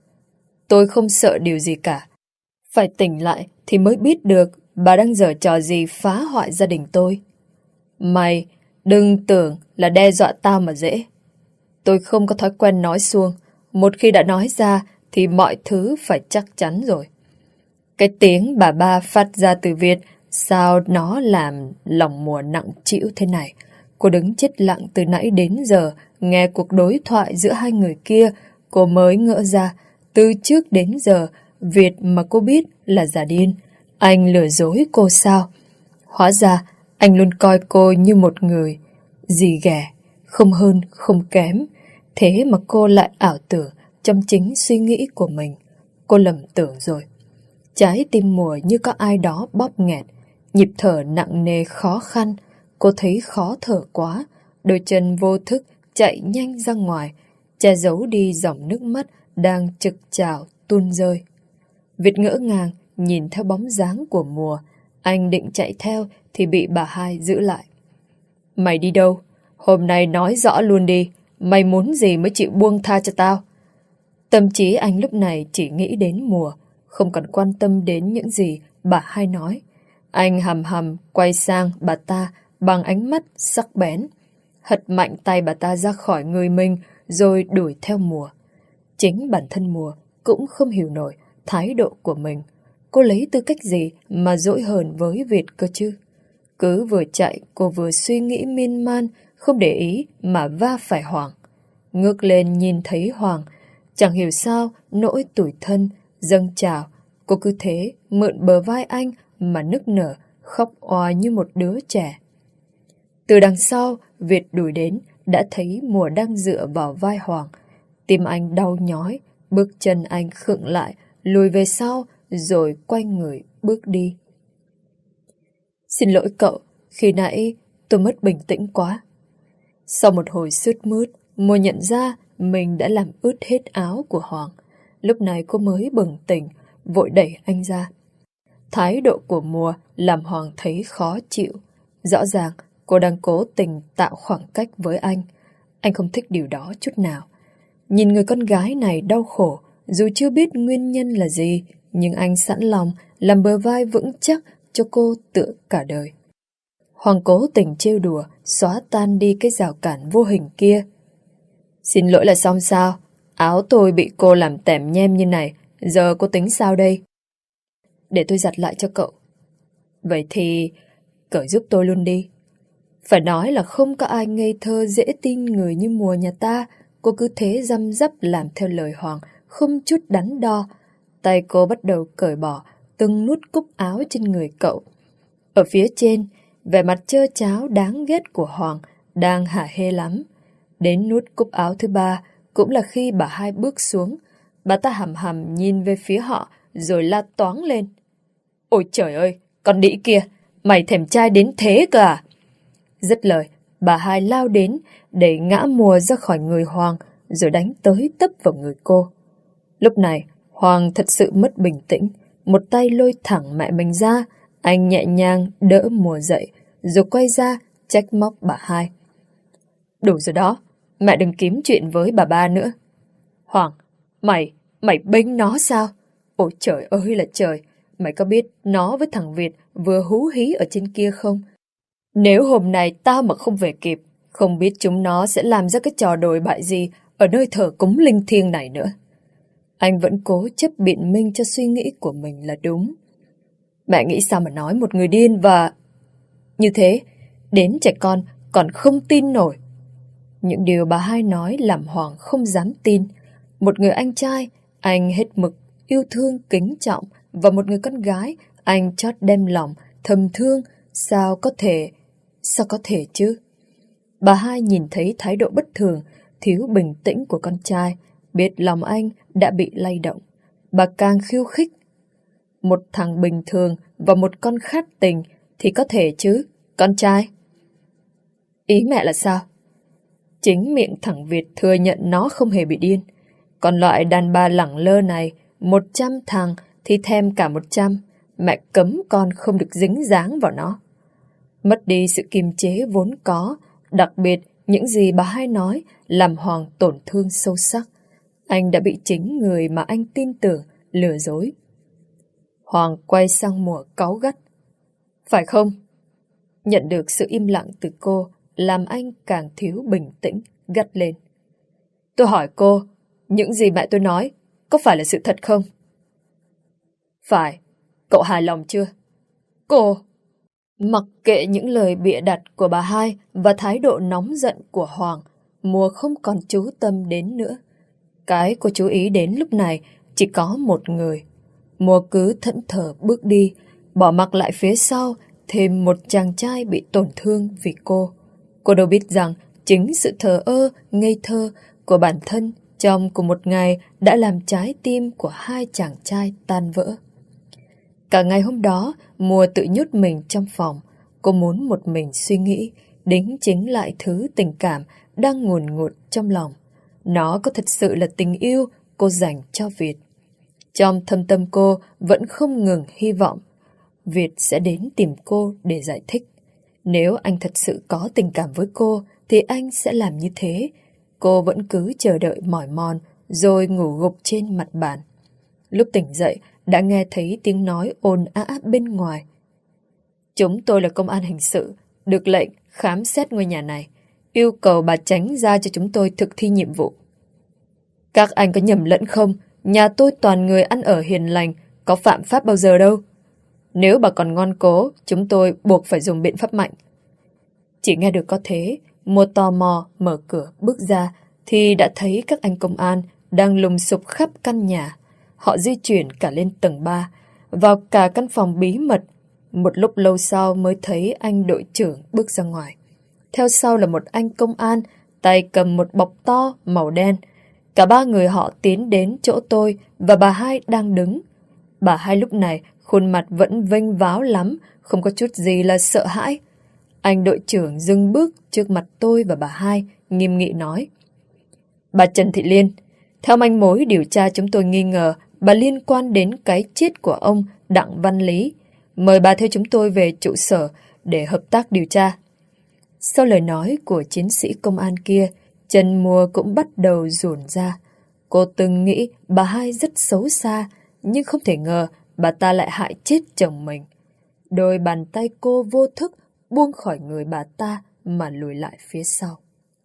B: Tôi không sợ điều gì cả. Phải tỉnh lại thì mới biết được bà đang giở trò gì phá hoại gia đình tôi. Mày đừng tưởng là đe dọa tao mà dễ. Tôi không có thói quen nói suông. Một khi đã nói ra thì mọi thứ phải chắc chắn rồi. Cái tiếng bà ba phát ra từ Việt, sao nó làm lòng Mùa nặng trĩu thế này? Cô đứng chết lặng từ nãy đến giờ, nghe cuộc đối thoại giữa hai người kia, cô mới ngỡ ra, từ trước đến giờ, Việt mà cô biết là giả điên. Anh lừa dối cô sao? Hóa ra, anh luôn coi cô như một người dì ghẻ, không hơn, không kém. Thế mà cô lại ảo tưởng trong chính suy nghĩ của mình. Cô lầm tưởng rồi. Trái tim Mùa như có ai đó bóp nghẹt, nhịp thở nặng nề khó khăn. Cô thấy khó thở quá, đôi chân vô thức chạy nhanh ra ngoài, che giấu đi dòng nước mắt đang trực trào tuôn rơi. Việt ngỡ ngàng nhìn theo bóng dáng của Mùa. Anh định chạy theo thì bị bà hai giữ lại. Mày đi đâu? Hôm nay nói rõ luôn đi. Mày muốn gì mới chịu buông tha cho tao? Tâm trí anh lúc này chỉ nghĩ đến Mùa, không còn quan tâm đến những gì bà hai nói. Anh hầm hầm quay sang bà ta bằng ánh mắt sắc bén, hất mạnh tay bà ta ra khỏi người mình rồi đuổi theo Mùa. Chính bản thân Mùa cũng không hiểu nổi thái độ của mình. Cô lấy tư cách gì mà dỗi hờn với Việt cơ chứ? Cứ vừa chạy cô vừa suy nghĩ miên man, không để ý mà va phải Hoàng. Ngước lên nhìn thấy Hoàng, chẳng hiểu sao nỗi tủi thân dâng trào. Cô cứ thế mượn bờ vai anh mà nức nở, khóc òa như một đứa trẻ. Từ đằng sau, Việt đuổi đến, đã thấy Mùa đang dựa vào vai Hoàng. Tim anh đau nhói, bước chân anh khựng lại, lùi về sau, rồi quay người bước đi. Xin lỗi cậu, khi nãy tôi mất bình tĩnh quá. Sau một hồi sướt mướt, Mùa nhận ra mình đã làm ướt hết áo của Hoàng. Lúc này cô mới bừng tỉnh, vội đẩy anh ra. Thái độ của Mùa làm Hoàng thấy khó chịu. Rõ ràng cô đang cố tình tạo khoảng cách với anh. Anh không thích điều đó chút nào. Nhìn người con gái này đau khổ, dù chưa biết nguyên nhân là gì, nhưng anh sẵn lòng làm bờ vai vững chắc cho cô tựa cả đời. Hoàng cố tình trêu đùa, xóa tan đi cái rào cản vô hình kia. Xin lỗi là xong sao? Áo tôi bị cô làm tèm nhem như này, giờ cô tính sao đây? Để tôi giặt lại cho cậu. Vậy thì cởi giúp tôi luôn đi. Phải nói là không có ai ngây thơ dễ tin người như Mùa nhà ta. Cô cứ thế răm rắp làm theo lời Hoàng, không chút đắn đo. Tay cô bắt đầu cởi bỏ từng nút cúc áo trên người cậu. Ở phía trên, vẻ mặt trơ tráo đáng ghét của Hoàng đang hả hê lắm. Đến nút cúc áo thứ ba cũng là khi bà hai bước xuống. Bà ta hầm hầm nhìn về phía họ rồi la toáng lên. Ôi trời ơi, con đĩ kia, mày thèm trai đến thế cơ à? Dứt lời, bà hai lao đến đẩy ngã Mùa ra khỏi người Hoàng rồi đánh tới tấp vào người cô. Lúc này, Hoàng thật sự mất bình tĩnh, một tay lôi thẳng mẹ mình ra. Anh nhẹ nhàng đỡ Mùa dậy rồi quay ra trách móc bà hai. Đủ rồi đó, mẹ đừng kiếm chuyện với bà ba nữa. Hoàng, mày, mày bênh nó sao? Ôi trời ơi là trời, mày có biết nó với thằng Việt vừa hú hí ở trên kia không? Nếu hôm nay tao mà không về kịp, không biết chúng nó sẽ làm ra cái trò đồi bại gì ở nơi thờ cúng linh thiêng này nữa. Anh vẫn cố chấp biện minh cho suy nghĩ của mình là đúng. Mẹ nghĩ sao mà nói một người điên và... Như thế, đến trẻ con còn không tin nổi. Những điều bà hai nói làm Hoàng không dám tin. Một người anh trai, anh hết mực, yêu thương, kính trọng, và một người con gái, anh chót đem lòng, thầm thương. Sao có thể... Sao có thể chứ? Bà hai nhìn thấy thái độ bất thường, thiếu bình tĩnh của con trai, biết lòng anh đã bị lay động. Bà càng khiêu khích. Một thằng bình thường và một con khát tình thì có thể chứ, con trai. Ý mẹ là sao? Chính miệng thằng Việt thừa nhận nó không hề bị điên. Còn loại đàn bà lẳng lơ này, một trăm thằng thì thèm cả một trăm. Mẹ cấm con không được dính dáng vào nó. Mất đi sự kiềm chế vốn có, đặc biệt những gì bà hai nói làm Hoàng tổn thương sâu sắc. Anh đã bị chính người mà anh tin tưởng lừa dối. Hoàng quay sang Mùa cáu gắt. Phải không? Nhận được sự im lặng từ cô làm anh càng thiếu bình tĩnh, gắt lên. Tôi hỏi cô, những gì mẹ tôi nói có phải là sự thật không? Phải. Cậu hài lòng chưa? Cô... Mặc kệ những lời bịa đặt của bà hai và thái độ nóng giận của Hoàng, Mùa không còn chú tâm đến nữa. Cái cô chú ý đến lúc này chỉ có một người. Mùa cứ thẫn thờ bước đi, bỏ mặc lại phía sau thêm một chàng trai bị tổn thương vì cô. Cô đâu biết rằng chính sự thờ ơ, ngây thơ của bản thân trong cùng một ngày đã làm trái tim của hai chàng trai tan vỡ. Cả ngày hôm đó, Mùa tự nhốt mình trong phòng. Cô muốn một mình suy nghĩ, đính chính lại thứ tình cảm đang ngùn ngụt trong lòng. Nó có thật sự là tình yêu cô dành cho Việt. Trong thâm tâm cô vẫn không ngừng hy vọng Việt sẽ đến tìm cô để giải thích. Nếu anh thật sự có tình cảm với cô thì anh sẽ làm như thế. Cô vẫn cứ chờ đợi mỏi mòn rồi ngủ gục trên mặt bàn. Lúc tỉnh dậy đã nghe thấy tiếng nói ồn ào bên ngoài. Chúng tôi là công an hình sự, được lệnh khám xét ngôi nhà này, yêu cầu bà Tránh ra cho chúng tôi thực thi nhiệm vụ. Các anh có nhầm lẫn không? Nhà tôi toàn người ăn ở hiền lành, có phạm pháp bao giờ đâu. Nếu bà còn ngoan cố, chúng tôi buộc phải dùng biện pháp mạnh. Chỉ nghe được có thế, Mùa tò mò mở cửa bước ra thì đã thấy các anh công an đang lùng sục khắp căn nhà. Họ di chuyển cả lên tầng ba, vào cả căn phòng bí mật. Một lúc lâu sau mới thấy anh đội trưởng bước ra ngoài. Theo sau là một anh công an, tay cầm một bọc to màu đen. Cả ba người họ tiến đến chỗ tôi và bà hai đang đứng. Bà hai lúc này khuôn mặt vẫn vênh váo lắm, không có chút gì là sợ hãi. Anh đội trưởng dừng bước trước mặt tôi và bà hai, nghiêm nghị nói. Bà Trần Thị Liên, theo manh mối điều tra chúng tôi nghi ngờ bà liên quan đến cái chết của ông Đặng Văn Lý. Mời bà theo chúng tôi về trụ sở để hợp tác điều tra. Sau lời nói của chiến sĩ công an kia, Trần Mùa cũng bắt đầu dồn ra. Cô từng nghĩ bà hai rất xấu xa, nhưng không thể ngờ bà ta lại hại chết chồng mình. Đôi bàn tay cô vô thức buông khỏi người bà ta mà lùi lại phía sau.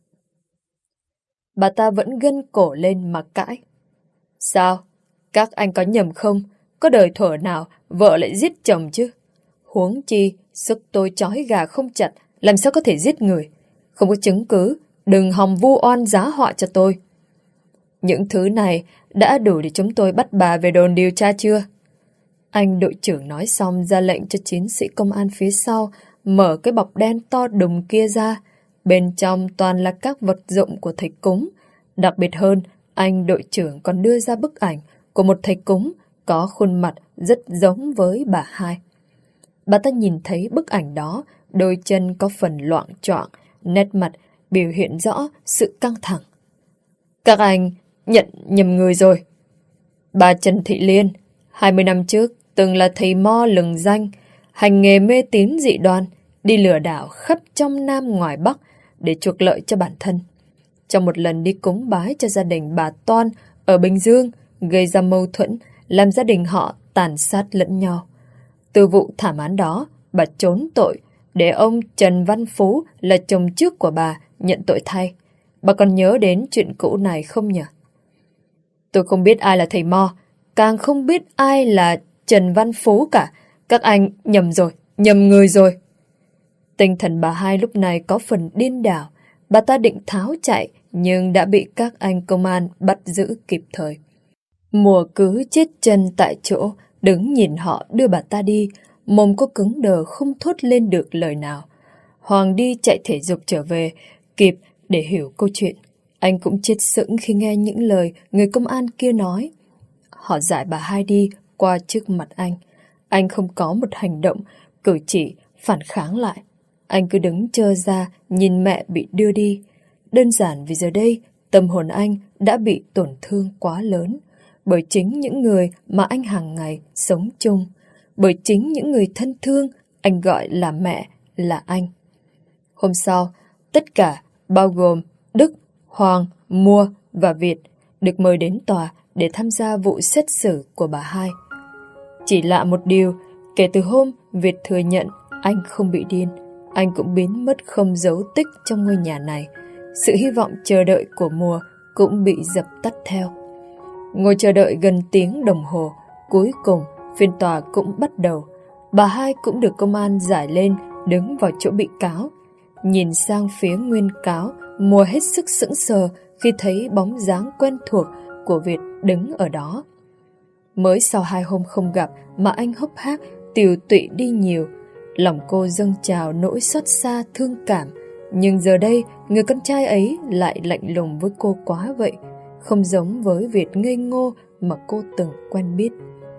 B: Bà ta vẫn gân cổ lên mà cãi. Sao? Các anh có nhầm không? Có đời thuở nào vợ lại giết chồng chứ? Huống chi, sức tôi trói gà không chặt, làm sao có thể giết người? Không có chứng cứ, đừng hòng vu oan giá họa cho tôi. Những thứ này đã đủ để chúng tôi bắt bà về đồn điều tra chưa? Anh đội trưởng nói xong ra lệnh cho chiến sĩ công an phía sau mở cái bọc đen to đùng kia ra. Bên trong toàn là các vật dụng của thầy cúng. Đặc biệt hơn, anh đội trưởng còn đưa ra bức ảnh của một thầy cúng có khuôn mặt rất giống với bà hai. Bà ta nhìn thấy bức ảnh đó, đôi chân có phần loạng choạng, nét mặt biểu hiện rõ sự căng thẳng. Các anh nhận nhầm người rồi. Bà Trần Thị Liên, hai mươi năm trước, từng là thầy mo lừng danh, hành nghề mê tín dị đoan, đi lừa đảo khắp trong Nam ngoài Bắc để chuộc lợi cho bản thân. Trong một lần đi cúng bái cho gia đình bà Toan ở Bình Dương, gây ra mâu thuẫn, làm gia đình họ tàn sát lẫn nhau. Từ vụ thảm án đó, bà trốn tội, để ông Trần Văn Phú là chồng trước của bà nhận tội thay. Bà còn nhớ đến chuyện cũ này không nhỉ? Tôi không biết ai là thầy mo, càng không biết ai là Trần Văn Phú cả. Các anh nhầm rồi, nhầm người rồi. Tinh thần bà hai lúc này có phần điên đảo. Bà ta định tháo chạy, nhưng đã bị các anh công an bắt giữ kịp thời. Mùa cứ chết chân tại chỗ, đứng nhìn họ đưa bà ta đi, mồm cô cứng đờ không thốt lên được lời nào. Hoàng đi chạy thể dục trở về, kịp để hiểu câu chuyện. Anh cũng chết sững khi nghe những lời người công an kia nói. Họ giải bà hai đi qua trước mặt anh. Anh không có một hành động, cử chỉ, phản kháng lại. Anh cứ đứng trơ ra, nhìn mẹ bị đưa đi. Đơn giản vì giờ đây, tâm hồn anh đã bị tổn thương quá lớn. Bởi chính những người mà anh hàng ngày sống chung. Bởi chính những người thân thương anh gọi là mẹ, là anh. Hôm sau, tất cả, bao gồm Đức, Hoàng, Mua và Việt, được mời đến tòa để tham gia vụ xét xử của bà hai. Chỉ lạ một điều, kể từ hôm Việt thừa nhận anh không bị điên, anh cũng biến mất không dấu tích trong ngôi nhà này. Sự hy vọng chờ đợi của Mùa cũng bị dập tắt theo. Ngồi chờ đợi gần tiếng đồng hồ, cuối cùng phiên tòa cũng bắt đầu. Bà hai cũng được công an giải lên, đứng vào chỗ bị cáo. Nhìn sang phía nguyên cáo, Mùa hết sức sững sờ khi thấy bóng dáng quen thuộc của Việt đứng ở đó. Mới sau hai hôm không gặp mà anh hốc hác, tiều tụy đi nhiều. Lòng cô dâng trào nỗi xót xa thương cảm. Nhưng giờ đây, người con trai ấy lại lạnh lùng với cô quá vậy. Không giống với Việt ngây ngô mà cô từng quen biết.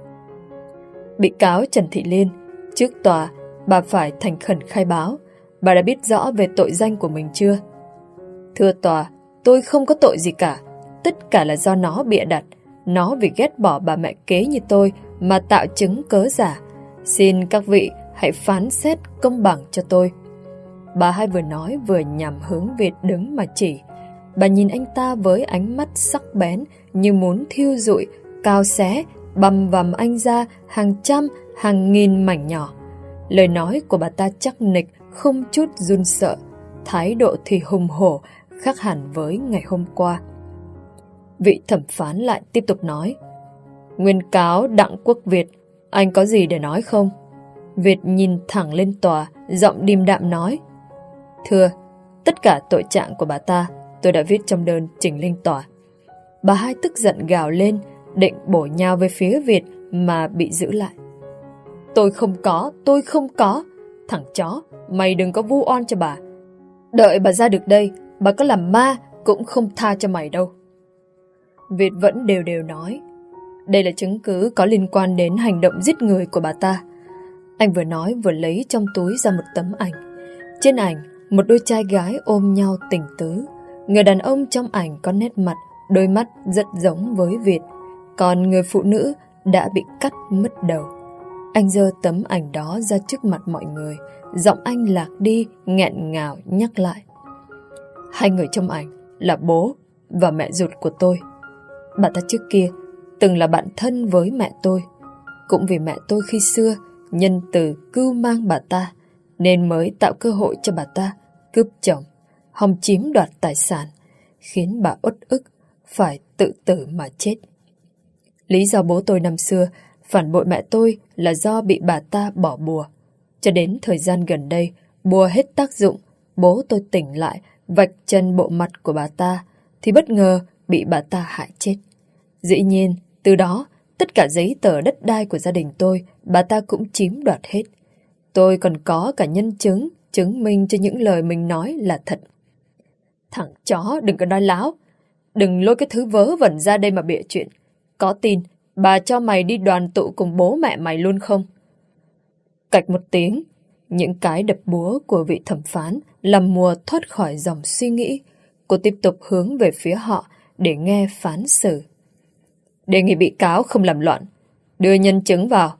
B: Bị cáo Trần Thị Liên, trước tòa, bà phải thành khẩn khai báo. Bà đã biết rõ về tội danh của mình chưa? Thưa tòa, tôi không có tội gì cả. Tất cả là do nó bịa đặt. Nó vì ghét bỏ bà mẹ kế như tôi mà tạo chứng cớ giả. Xin các vị hãy phán xét công bằng cho tôi. Bà hai vừa nói vừa nhằm hướng Việt đứng mà chỉ. Bà nhìn anh ta với ánh mắt sắc bén như muốn thiêu rụi, cào xé, băm vằm anh ra hàng trăm, hàng nghìn mảnh nhỏ. Lời nói của bà ta chắc nịch, không chút run sợ. Thái độ thì hùng hổ, khác hẳn với ngày hôm qua. Vị thẩm phán lại tiếp tục nói. Nguyên cáo Đặng Quốc Việt, anh có gì để nói không? Việt nhìn thẳng lên tòa, giọng điềm đạm nói. Thưa, tất cả tội trạng của bà ta tôi đã viết trong đơn trình lên tòa. Bà hai tức giận gào lên, định bổ nhào về phía Việt mà bị giữ lại. Tôi không có, tôi không có. Thằng chó, mày đừng có vu oan cho bà. Đợi bà ra được đây, bà có làm ma cũng không tha cho mày đâu. Việt vẫn đều đều nói. Đây là chứng cứ có liên quan đến hành động giết người của bà ta. Anh vừa nói vừa lấy trong túi ra một tấm ảnh. Trên ảnh, một đôi trai gái ôm nhau tình tứ. Người đàn ông trong ảnh có nét mặt, đôi mắt rất giống với Việt. Còn người phụ nữ đã bị cắt mất đầu. Anh giơ tấm ảnh đó ra trước mặt mọi người. Giọng anh lạc đi, nghẹn ngào nhắc lại. Hai người trong ảnh là bố và mẹ ruột của tôi. Bà ta trước kia từng là bạn thân với mẹ tôi. Cũng vì mẹ tôi khi xưa nhân từ cưu mang bà ta, nên mới tạo cơ hội cho bà ta cướp chồng, hòng chiếm đoạt tài sản, khiến bà uất ức phải tự tử mà chết. Lý do bố tôi năm xưa phản bội mẹ tôi là do bị bà ta bỏ bùa. Cho đến thời gian gần đây, bùa hết tác dụng, bố tôi tỉnh lại, vạch chân bộ mặt của bà ta, thì bất ngờ bị bà ta hại chết. Dĩ nhiên, từ đó, tất cả giấy tờ đất đai của gia đình tôi, bà ta cũng chiếm đoạt hết. Tôi còn có cả nhân chứng, chứng minh cho những lời mình nói là thật. Thằng chó, đừng có nói láo. Đừng lôi cái thứ vớ vẩn ra đây mà bịa chuyện. Có tin, bà cho mày đi đoàn tụ cùng bố mẹ mày luôn không? Cạch một tiếng, những cái đập búa của vị thẩm phán làm Mùa thoát khỏi dòng suy nghĩ. Cô tiếp tục hướng về phía họ để nghe phán xử. Đề nghị bị cáo không làm loạn. Đưa nhân chứng vào.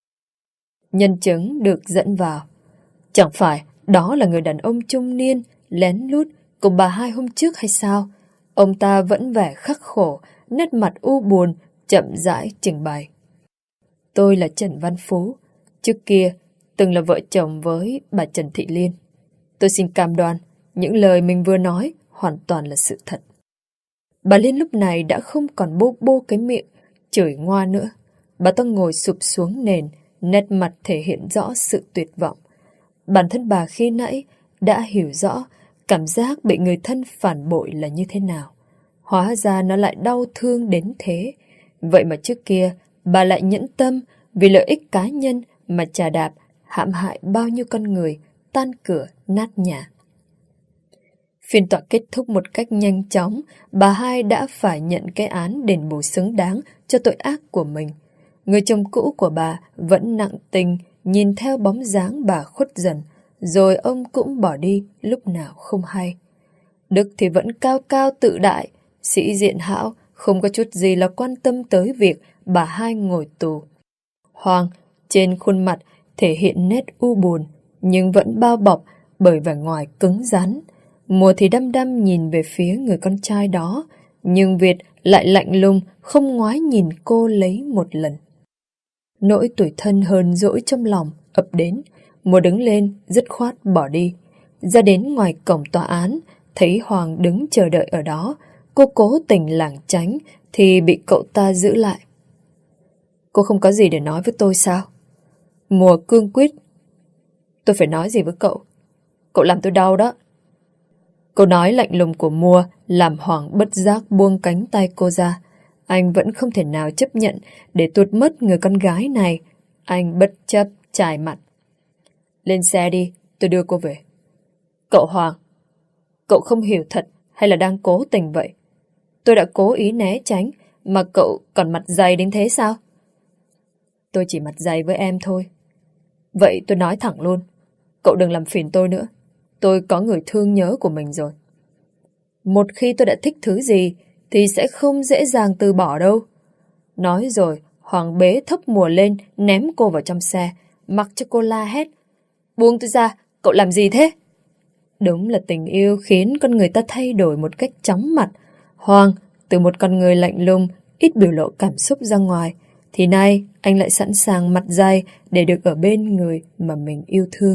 B: Nhân chứng được dẫn vào. Chẳng phải đó là người đàn ông trung niên lén lút cùng bà hai hôm trước hay sao? Ông ta vẫn vẻ khắc khổ, nét mặt u buồn, chậm rãi trình bày. Tôi là Trần Văn Phú. Trước kia từng là vợ chồng với bà Trần Thị Liên. Tôi xin cam đoan những lời mình vừa nói hoàn toàn là sự thật. Bà Liên lúc này đã không còn bô bô cái miệng chửi ngoa nữa. Bà ta ngồi sụp xuống nền, nét mặt thể hiện rõ sự tuyệt vọng. Bản thân bà khi nãy đã hiểu rõ cảm giác bị người thân phản bội là như thế nào. Hóa ra nó lại đau thương đến thế. Vậy mà trước kia bà lại nhẫn tâm vì lợi ích cá nhân mà chà đạp, hãm hại bao nhiêu con người, tan cửa nát nhà. Phiên tòa kết thúc một cách nhanh chóng, bà hai đã phải nhận cái án đền bù xứng đáng cho tội ác của mình. Người chồng cũ của bà vẫn nặng tình, nhìn theo bóng dáng bà khuất dần, rồi ông cũng bỏ đi lúc nào không hay. Đức thì vẫn cao cao tự đại, sĩ diện hão, không có chút gì là quan tâm tới việc bà hai ngồi tù. Hoàng trên khuôn mặt thể hiện nét u buồn, nhưng vẫn bao bọc bởi vẻ ngoài cứng rắn. Mùa thì đăm đăm nhìn về phía người con trai đó, nhưng Việt lại lạnh lùng, không ngoái nhìn cô lấy một lần. Nỗi tủi thân hờn dỗi trong lòng ập đến, Mùa đứng lên, dứt khoát bỏ đi. Ra đến ngoài cổng tòa án, thấy Hoàng đứng chờ đợi ở đó, cô cố tình lảng tránh thì bị cậu ta giữ lại. Cô không có gì để nói với tôi sao? Mùa cương quyết. Tôi phải nói gì với cậu? Cậu làm tôi đau đó. Câu nói lạnh lùng của Mùa làm Hoàng bất giác buông cánh tay cô ra. Anh vẫn không thể nào chấp nhận để tuột mất người con gái này. Anh bất chấp chải mặt. Lên xe đi, tôi đưa cô về. Cậu Hoàng, cậu không hiểu thật hay là đang cố tình vậy? Tôi đã cố ý né tránh mà cậu còn mặt dày đến thế sao? Tôi chỉ mặt dày với em thôi. Vậy tôi nói thẳng luôn, cậu đừng làm phiền tôi nữa. Tôi có người thương nhớ của mình rồi. Một khi tôi đã thích thứ gì thì sẽ không dễ dàng từ bỏ đâu. Nói rồi, Hoàng bế thốc Mùa lên, ném cô vào trong xe, mặc cho cô la hét. Buông tôi ra, cậu làm gì thế? Đúng là tình yêu khiến con người ta thay đổi một cách chóng mặt. Hoàng, từ một con người lạnh lùng, ít biểu lộ cảm xúc ra ngoài, thì nay anh lại sẵn sàng mặt dày để được ở bên người mà mình yêu thương.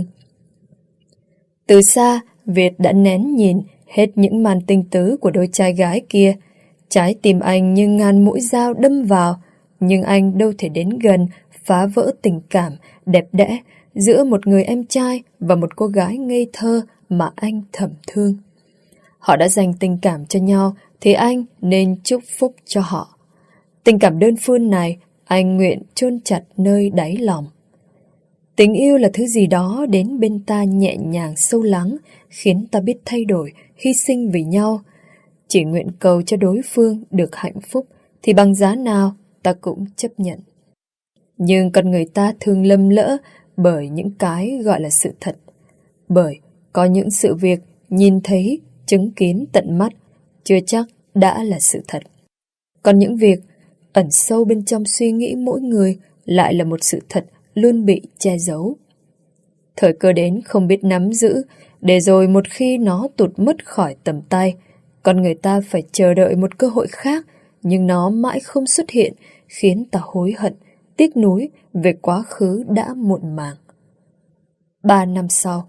B: Từ xa, Việt đã nén nhìn hết những màn tình tứ của đôi trai gái kia. Trái tim anh như ngàn mũi dao đâm vào, nhưng anh đâu thể đến gần phá vỡ tình cảm đẹp đẽ giữa một người em trai và một cô gái ngây thơ mà anh thầm thương. Họ đã dành tình cảm cho nhau thì anh nên chúc phúc cho họ. Tình cảm đơn phương này anh nguyện chôn chặt nơi đáy lòng. Tình yêu là thứ gì đó đến bên ta nhẹ nhàng sâu lắng, khiến ta biết thay đổi, hy sinh vì nhau. Chỉ nguyện cầu cho đối phương được hạnh phúc thì bằng giá nào ta cũng chấp nhận. Nhưng con người ta thường lầm lỡ bởi những cái gọi là sự thật. Bởi có những sự việc nhìn thấy, chứng kiến tận mắt chưa chắc đã là sự thật. Còn những việc ẩn sâu bên trong suy nghĩ mỗi người lại là một sự thật luôn bị che giấu. Thời cơ đến không biết nắm giữ, để rồi một khi nó tụt mất khỏi tầm tay, con người ta phải chờ đợi một cơ hội khác, nhưng nó mãi không xuất hiện, khiến ta hối hận, tiếc nuối về quá khứ đã muộn màng. Ba năm sau.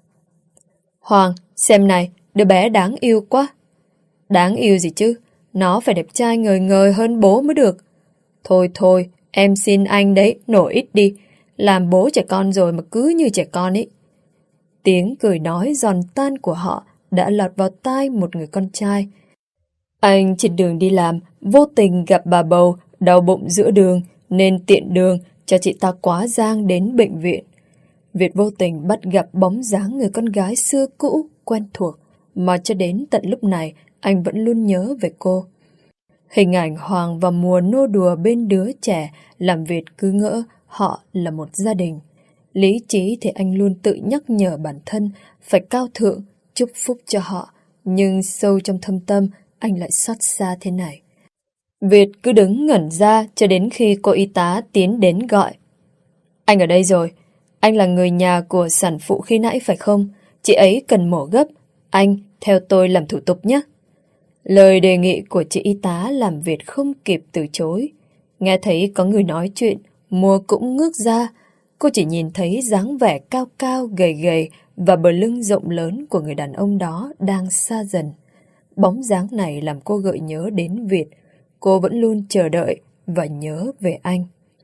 B: Hoàng, xem này, đứa bé đáng yêu quá. Đáng yêu gì chứ, nó phải đẹp trai ngời ngời hơn bố mới được. Thôi thôi, em xin anh đấy, nổi ít đi, làm bố trẻ con rồi mà cứ như trẻ con ấy. Tiếng cười nói giòn tan của họ đã lọt vào tai một người con trai. Anh trên đường đi làm, vô tình gặp bà bầu đau bụng giữa đường, nên tiện đường cho chị ta quá giang đến bệnh viện. Việt vô tình bắt gặp bóng dáng người con gái xưa cũ, quen thuộc, mà cho đến tận lúc này anh vẫn luôn nhớ về cô. Hình ảnh Hoàng và Mùa nô đùa bên đứa trẻ làm Việt cứ ngỡ họ là một gia đình. Lý trí thì anh luôn tự nhắc nhở bản thân phải cao thượng, chúc phúc cho họ, nhưng sâu trong thâm tâm anh lại xót xa thế này. Việt cứ đứng ngẩn ra cho đến khi cô y tá tiến đến gọi. Anh ở đây rồi, anh là người nhà của sản phụ khi nãy phải không? Chị ấy cần mổ gấp, anh theo tôi làm thủ tục nhé. Lời đề nghị của chị y tá làm Việt không kịp từ chối. Nghe thấy có người nói chuyện, Mùa cũng ngước ra. Cô chỉ nhìn thấy dáng vẻ cao cao, gầy gầy và bờ lưng rộng lớn của người đàn ông đó đang xa dần. Bóng dáng này làm cô gợi nhớ đến Việt. Cô vẫn luôn chờ đợi và nhớ về anh.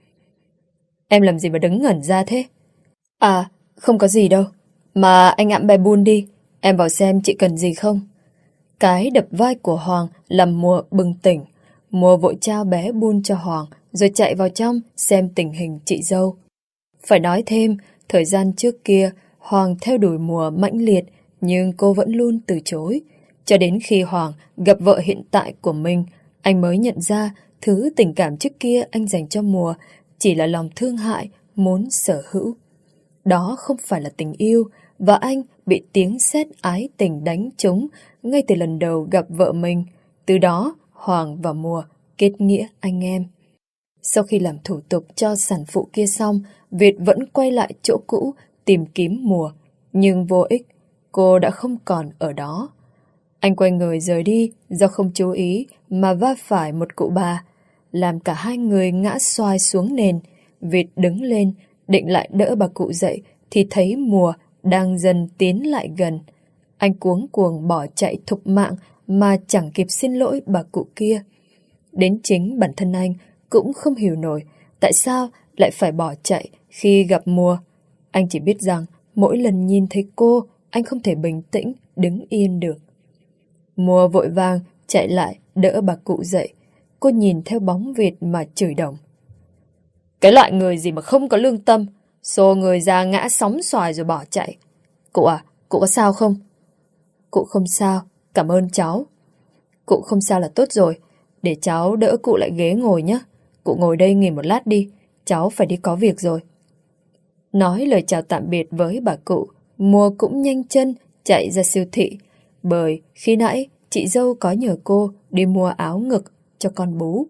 B: Em làm gì mà đứng ngẩn ra thế? À, không có gì đâu. Mà anh ẵm bé Bun đi, em vào xem chị cần gì không? Cái đập vai của Hoàng làm Mùa bừng tỉnh. Mùa vội trao bé Bun cho Hoàng, rồi chạy vào trong xem tình hình chị dâu. Phải nói thêm, thời gian trước kia, Hoàng theo đuổi Mùa mãnh liệt, nhưng cô vẫn luôn từ chối. Cho đến khi Hoàng gặp vợ hiện tại của mình, anh mới nhận ra thứ tình cảm trước kia anh dành cho Mùa chỉ là lòng thương hại, muốn sở hữu. Đó không phải là tình yêu, và anh bị tiếng sét ái tình đánh trúng ngay từ lần đầu gặp vợ mình. Từ đó, Hoàng và Mùa kết nghĩa anh em. Sau khi làm thủ tục cho sản phụ kia xong, Việt vẫn quay lại chỗ cũ tìm kiếm Mùa, nhưng vô ích, cô đã không còn ở đó. Anh quay người rời đi do không chú ý mà va phải một cụ bà, làm cả hai người ngã xoài xuống nền. Việt đứng lên, định lại đỡ bà cụ dậy thì thấy Mùa đang dần tiến lại gần. Anh cuống cuồng bỏ chạy thục mạng mà chẳng kịp xin lỗi bà cụ kia. Đến chính bản thân anh cũng không hiểu nổi tại sao lại phải bỏ chạy khi gặp Mùa. Anh chỉ biết rằng mỗi lần nhìn thấy cô, anh không thể bình tĩnh đứng yên được. Mùa vội vàng chạy lại đỡ bà cụ dậy. Cô nhìn theo bóng Việt mà chửi đồng. Cái loại người gì mà không có lương tâm, xô người ra ngã sóng xoài rồi bỏ chạy. Cụ à, cụ có sao không? Cụ không sao, cảm ơn cháu. Cụ không sao là tốt rồi, để cháu đỡ cụ lại ghế ngồi nhé. Cụ ngồi đây nghỉ một lát đi, cháu phải đi có việc rồi. Nói lời chào tạm biệt với bà cụ, Mùa cũng nhanh chân chạy ra siêu thị, bởi khi nãy chị dâu có nhờ cô đi mua áo ngực cho con bú.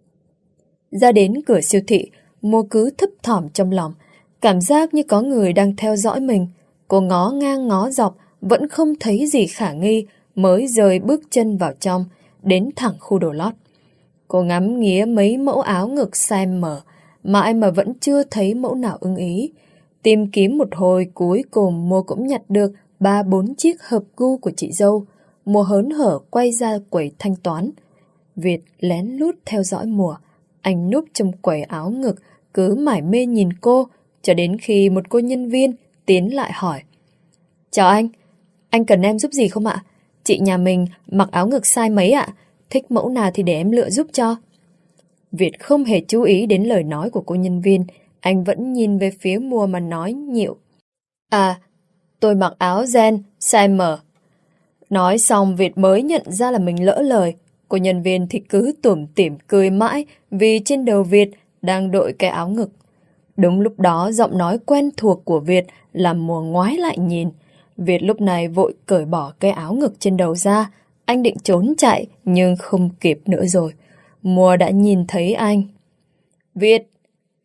B: Ra đến cửa siêu thị, Mùa cứ thấp thỏm trong lòng, cảm giác như có người đang theo dõi mình. Cô ngó ngang ngó dọc, vẫn không thấy gì khả nghi, mới rời bước chân vào trong, đến thẳng khu đồ lót. Cô ngắm nghía mấy mẫu áo ngực size M, mãi mà vẫn chưa thấy mẫu nào ưng ý. Tìm kiếm một hồi, cuối cùng Mùa cũng nhặt được ba bốn chiếc hợp gu của chị dâu. Mùa hớn hở quay ra quầy thanh toán. Việt lén lút theo dõi Mùa. Anh núp trong quầy áo ngực, cứ mải mê nhìn cô, cho đến khi một cô nhân viên tiến lại hỏi. Chào anh, anh cần em giúp gì không ạ? Chị nhà mình mặc áo ngực size mấy ạ? Thích mẫu nào thì để em lựa giúp cho. Việt không hề chú ý đến lời nói của cô nhân viên. Anh vẫn nhìn về phía Mùa mà nói nhịu. À, tôi mặc áo gen size M. Nói xong Việt mới nhận ra là mình lỡ lời. Cô nhân viên thì cứ tủm tỉm cười mãi vì trên đầu Việt đang đội cái áo ngực. Đúng lúc đó giọng nói quen thuộc của Việt làm Mùa ngoái lại nhìn. Việt lúc này vội cởi bỏ cái áo ngực trên đầu ra. Anh định trốn chạy nhưng không kịp nữa rồi. Mùa đã nhìn thấy anh. Việt!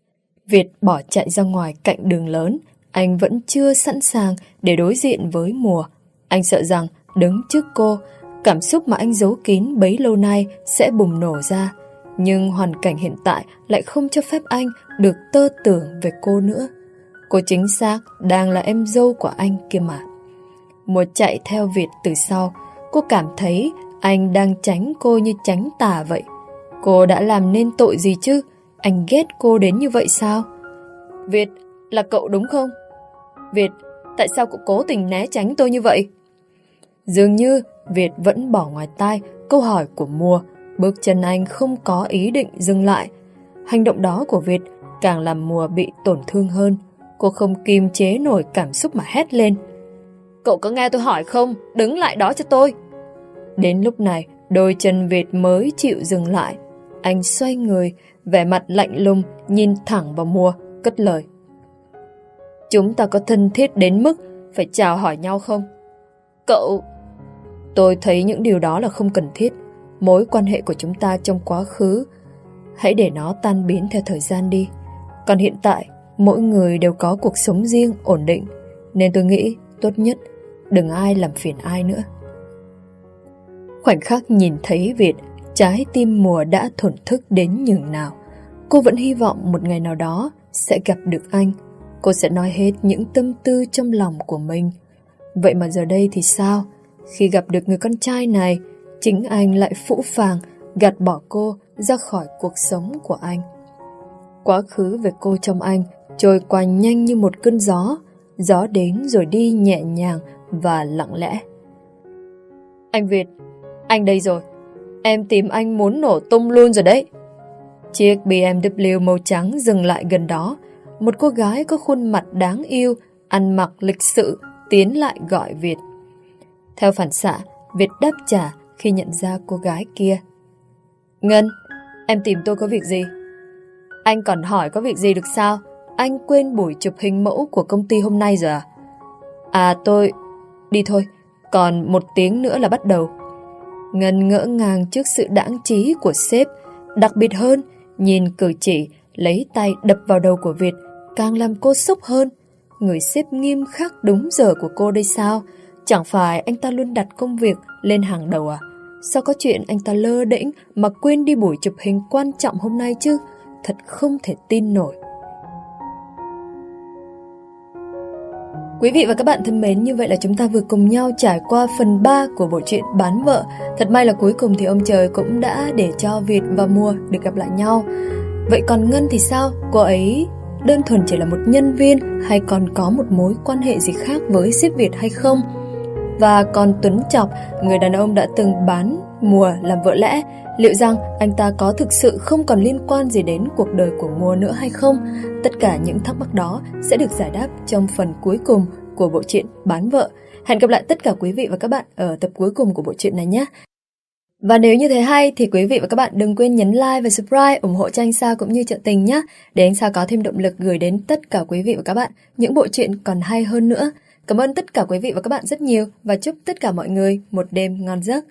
B: Việt bỏ chạy ra ngoài cạnh đường lớn. Anh vẫn chưa sẵn sàng để đối diện với Mùa. Anh sợ rằng đứng trước cô, cảm xúc mà anh giấu kín bấy lâu nay sẽ bùng nổ ra. Nhưng hoàn cảnh hiện tại lại không cho phép anh được tơ tưởng về cô nữa. Cô chính xác đang là em dâu của anh kia mà. Mùa chạy theo Việt từ sau. Cô cảm thấy anh đang tránh cô như tránh tà vậy. Cô đã làm nên tội gì chứ? Anh ghét cô đến như vậy sao? Việt, là cậu đúng không? Việt, tại sao cậu cố tình né tránh tôi như vậy? Dường như Việt vẫn bỏ ngoài tai câu hỏi của Mùa. Bước chân anh không có ý định dừng lại. Hành động đó của Việt càng làm Mùa bị tổn thương hơn. Cô không kiềm chế nổi cảm xúc mà hét lên. Cậu có nghe tôi hỏi không? Đứng lại đó cho tôi. Đến lúc này, đôi chân Việt mới chịu dừng lại. Anh xoay người, vẻ mặt lạnh lùng, nhìn thẳng vào Mùa, cất lời. Chúng ta có thân thiết đến mức phải chào hỏi nhau không? Cậu... Tôi thấy những điều đó là không cần thiết. Mối quan hệ của chúng ta trong quá khứ, hãy để nó tan biến theo thời gian đi. Còn hiện tại, mỗi người đều có cuộc sống riêng, ổn định. Nên tôi nghĩ tốt nhất đừng ai làm phiền ai nữa. Khoảnh khắc nhìn thấy Việt, trái tim Mùa đã thổn thức đến nhường nào. Cô vẫn hy vọng một ngày nào đó sẽ gặp được anh. Cô sẽ nói hết những tâm tư trong lòng của mình. Vậy mà giờ đây thì sao? Khi gặp được người con trai này, chính anh lại phũ phàng gạt bỏ cô ra khỏi cuộc sống của anh. Quá khứ về cô trong anh trôi qua nhanh như một cơn gió. Gió đến rồi đi nhẹ nhàng và lặng lẽ. Anh Việt, anh đây rồi. Em tìm anh muốn nổ tung luôn rồi đấy. Chiếc bê em vê màu trắng dừng lại gần đó. Một cô gái có khuôn mặt đáng yêu, ăn mặc lịch sự tiến lại gọi Việt. Theo phản xạ, Việt đáp trả khi nhận ra cô gái kia. Ngân, em tìm tôi có việc gì? Anh còn hỏi có việc gì được sao? Anh quên buổi chụp hình mẫu của công ty hôm nay rồi à? À tôi... Đi thôi, còn một tiếng nữa là bắt đầu. Ngân ngỡ ngàng trước sự đãng trí của sếp. Đặc biệt hơn, nhìn cử chỉ lấy tay đập vào đầu của Việt càng làm cô sốc hơn. Người sếp nghiêm khắc đúng giờ của cô đây sao? Chẳng phải anh ta luôn đặt công việc lên hàng đầu à? Sao có chuyện anh ta lơ đễnh mà quên đi buổi chụp hình quan trọng hôm nay chứ? Thật không thể tin nổi. Quý vị và các bạn thân mến, như vậy là chúng ta vừa cùng nhau trải qua phần ba của bộ truyện Bán Vợ. Thật may là cuối cùng thì ông trời cũng đã để cho Việt và Mùa được gặp lại nhau. Vậy còn Ngân thì sao? Cô ấy đơn thuần chỉ là một nhân viên hay còn có một mối quan hệ gì khác với sếp Việt hay không? Và còn Tuấn Chọc, người đàn ông đã từng bán Mùa làm vợ lẽ, liệu rằng anh ta có thực sự không còn liên quan gì đến cuộc đời của Mùa nữa hay không? Tất cả những thắc mắc đó sẽ được giải đáp trong phần cuối cùng của bộ truyện Bán Vợ. Hẹn gặp lại tất cả quý vị và các bạn ở tập cuối cùng của bộ truyện này nhé. Và nếu như thấy hay thì quý vị và các bạn đừng quên nhấn like và subscribe ủng hộ cho anh Sa cũng như Trợ Tình nhé, để anh Sa có thêm động lực gửi đến tất cả quý vị và các bạn những bộ truyện còn hay hơn nữa. Cảm ơn tất cả quý vị và các bạn rất nhiều và chúc tất cả mọi người một đêm ngon giấc.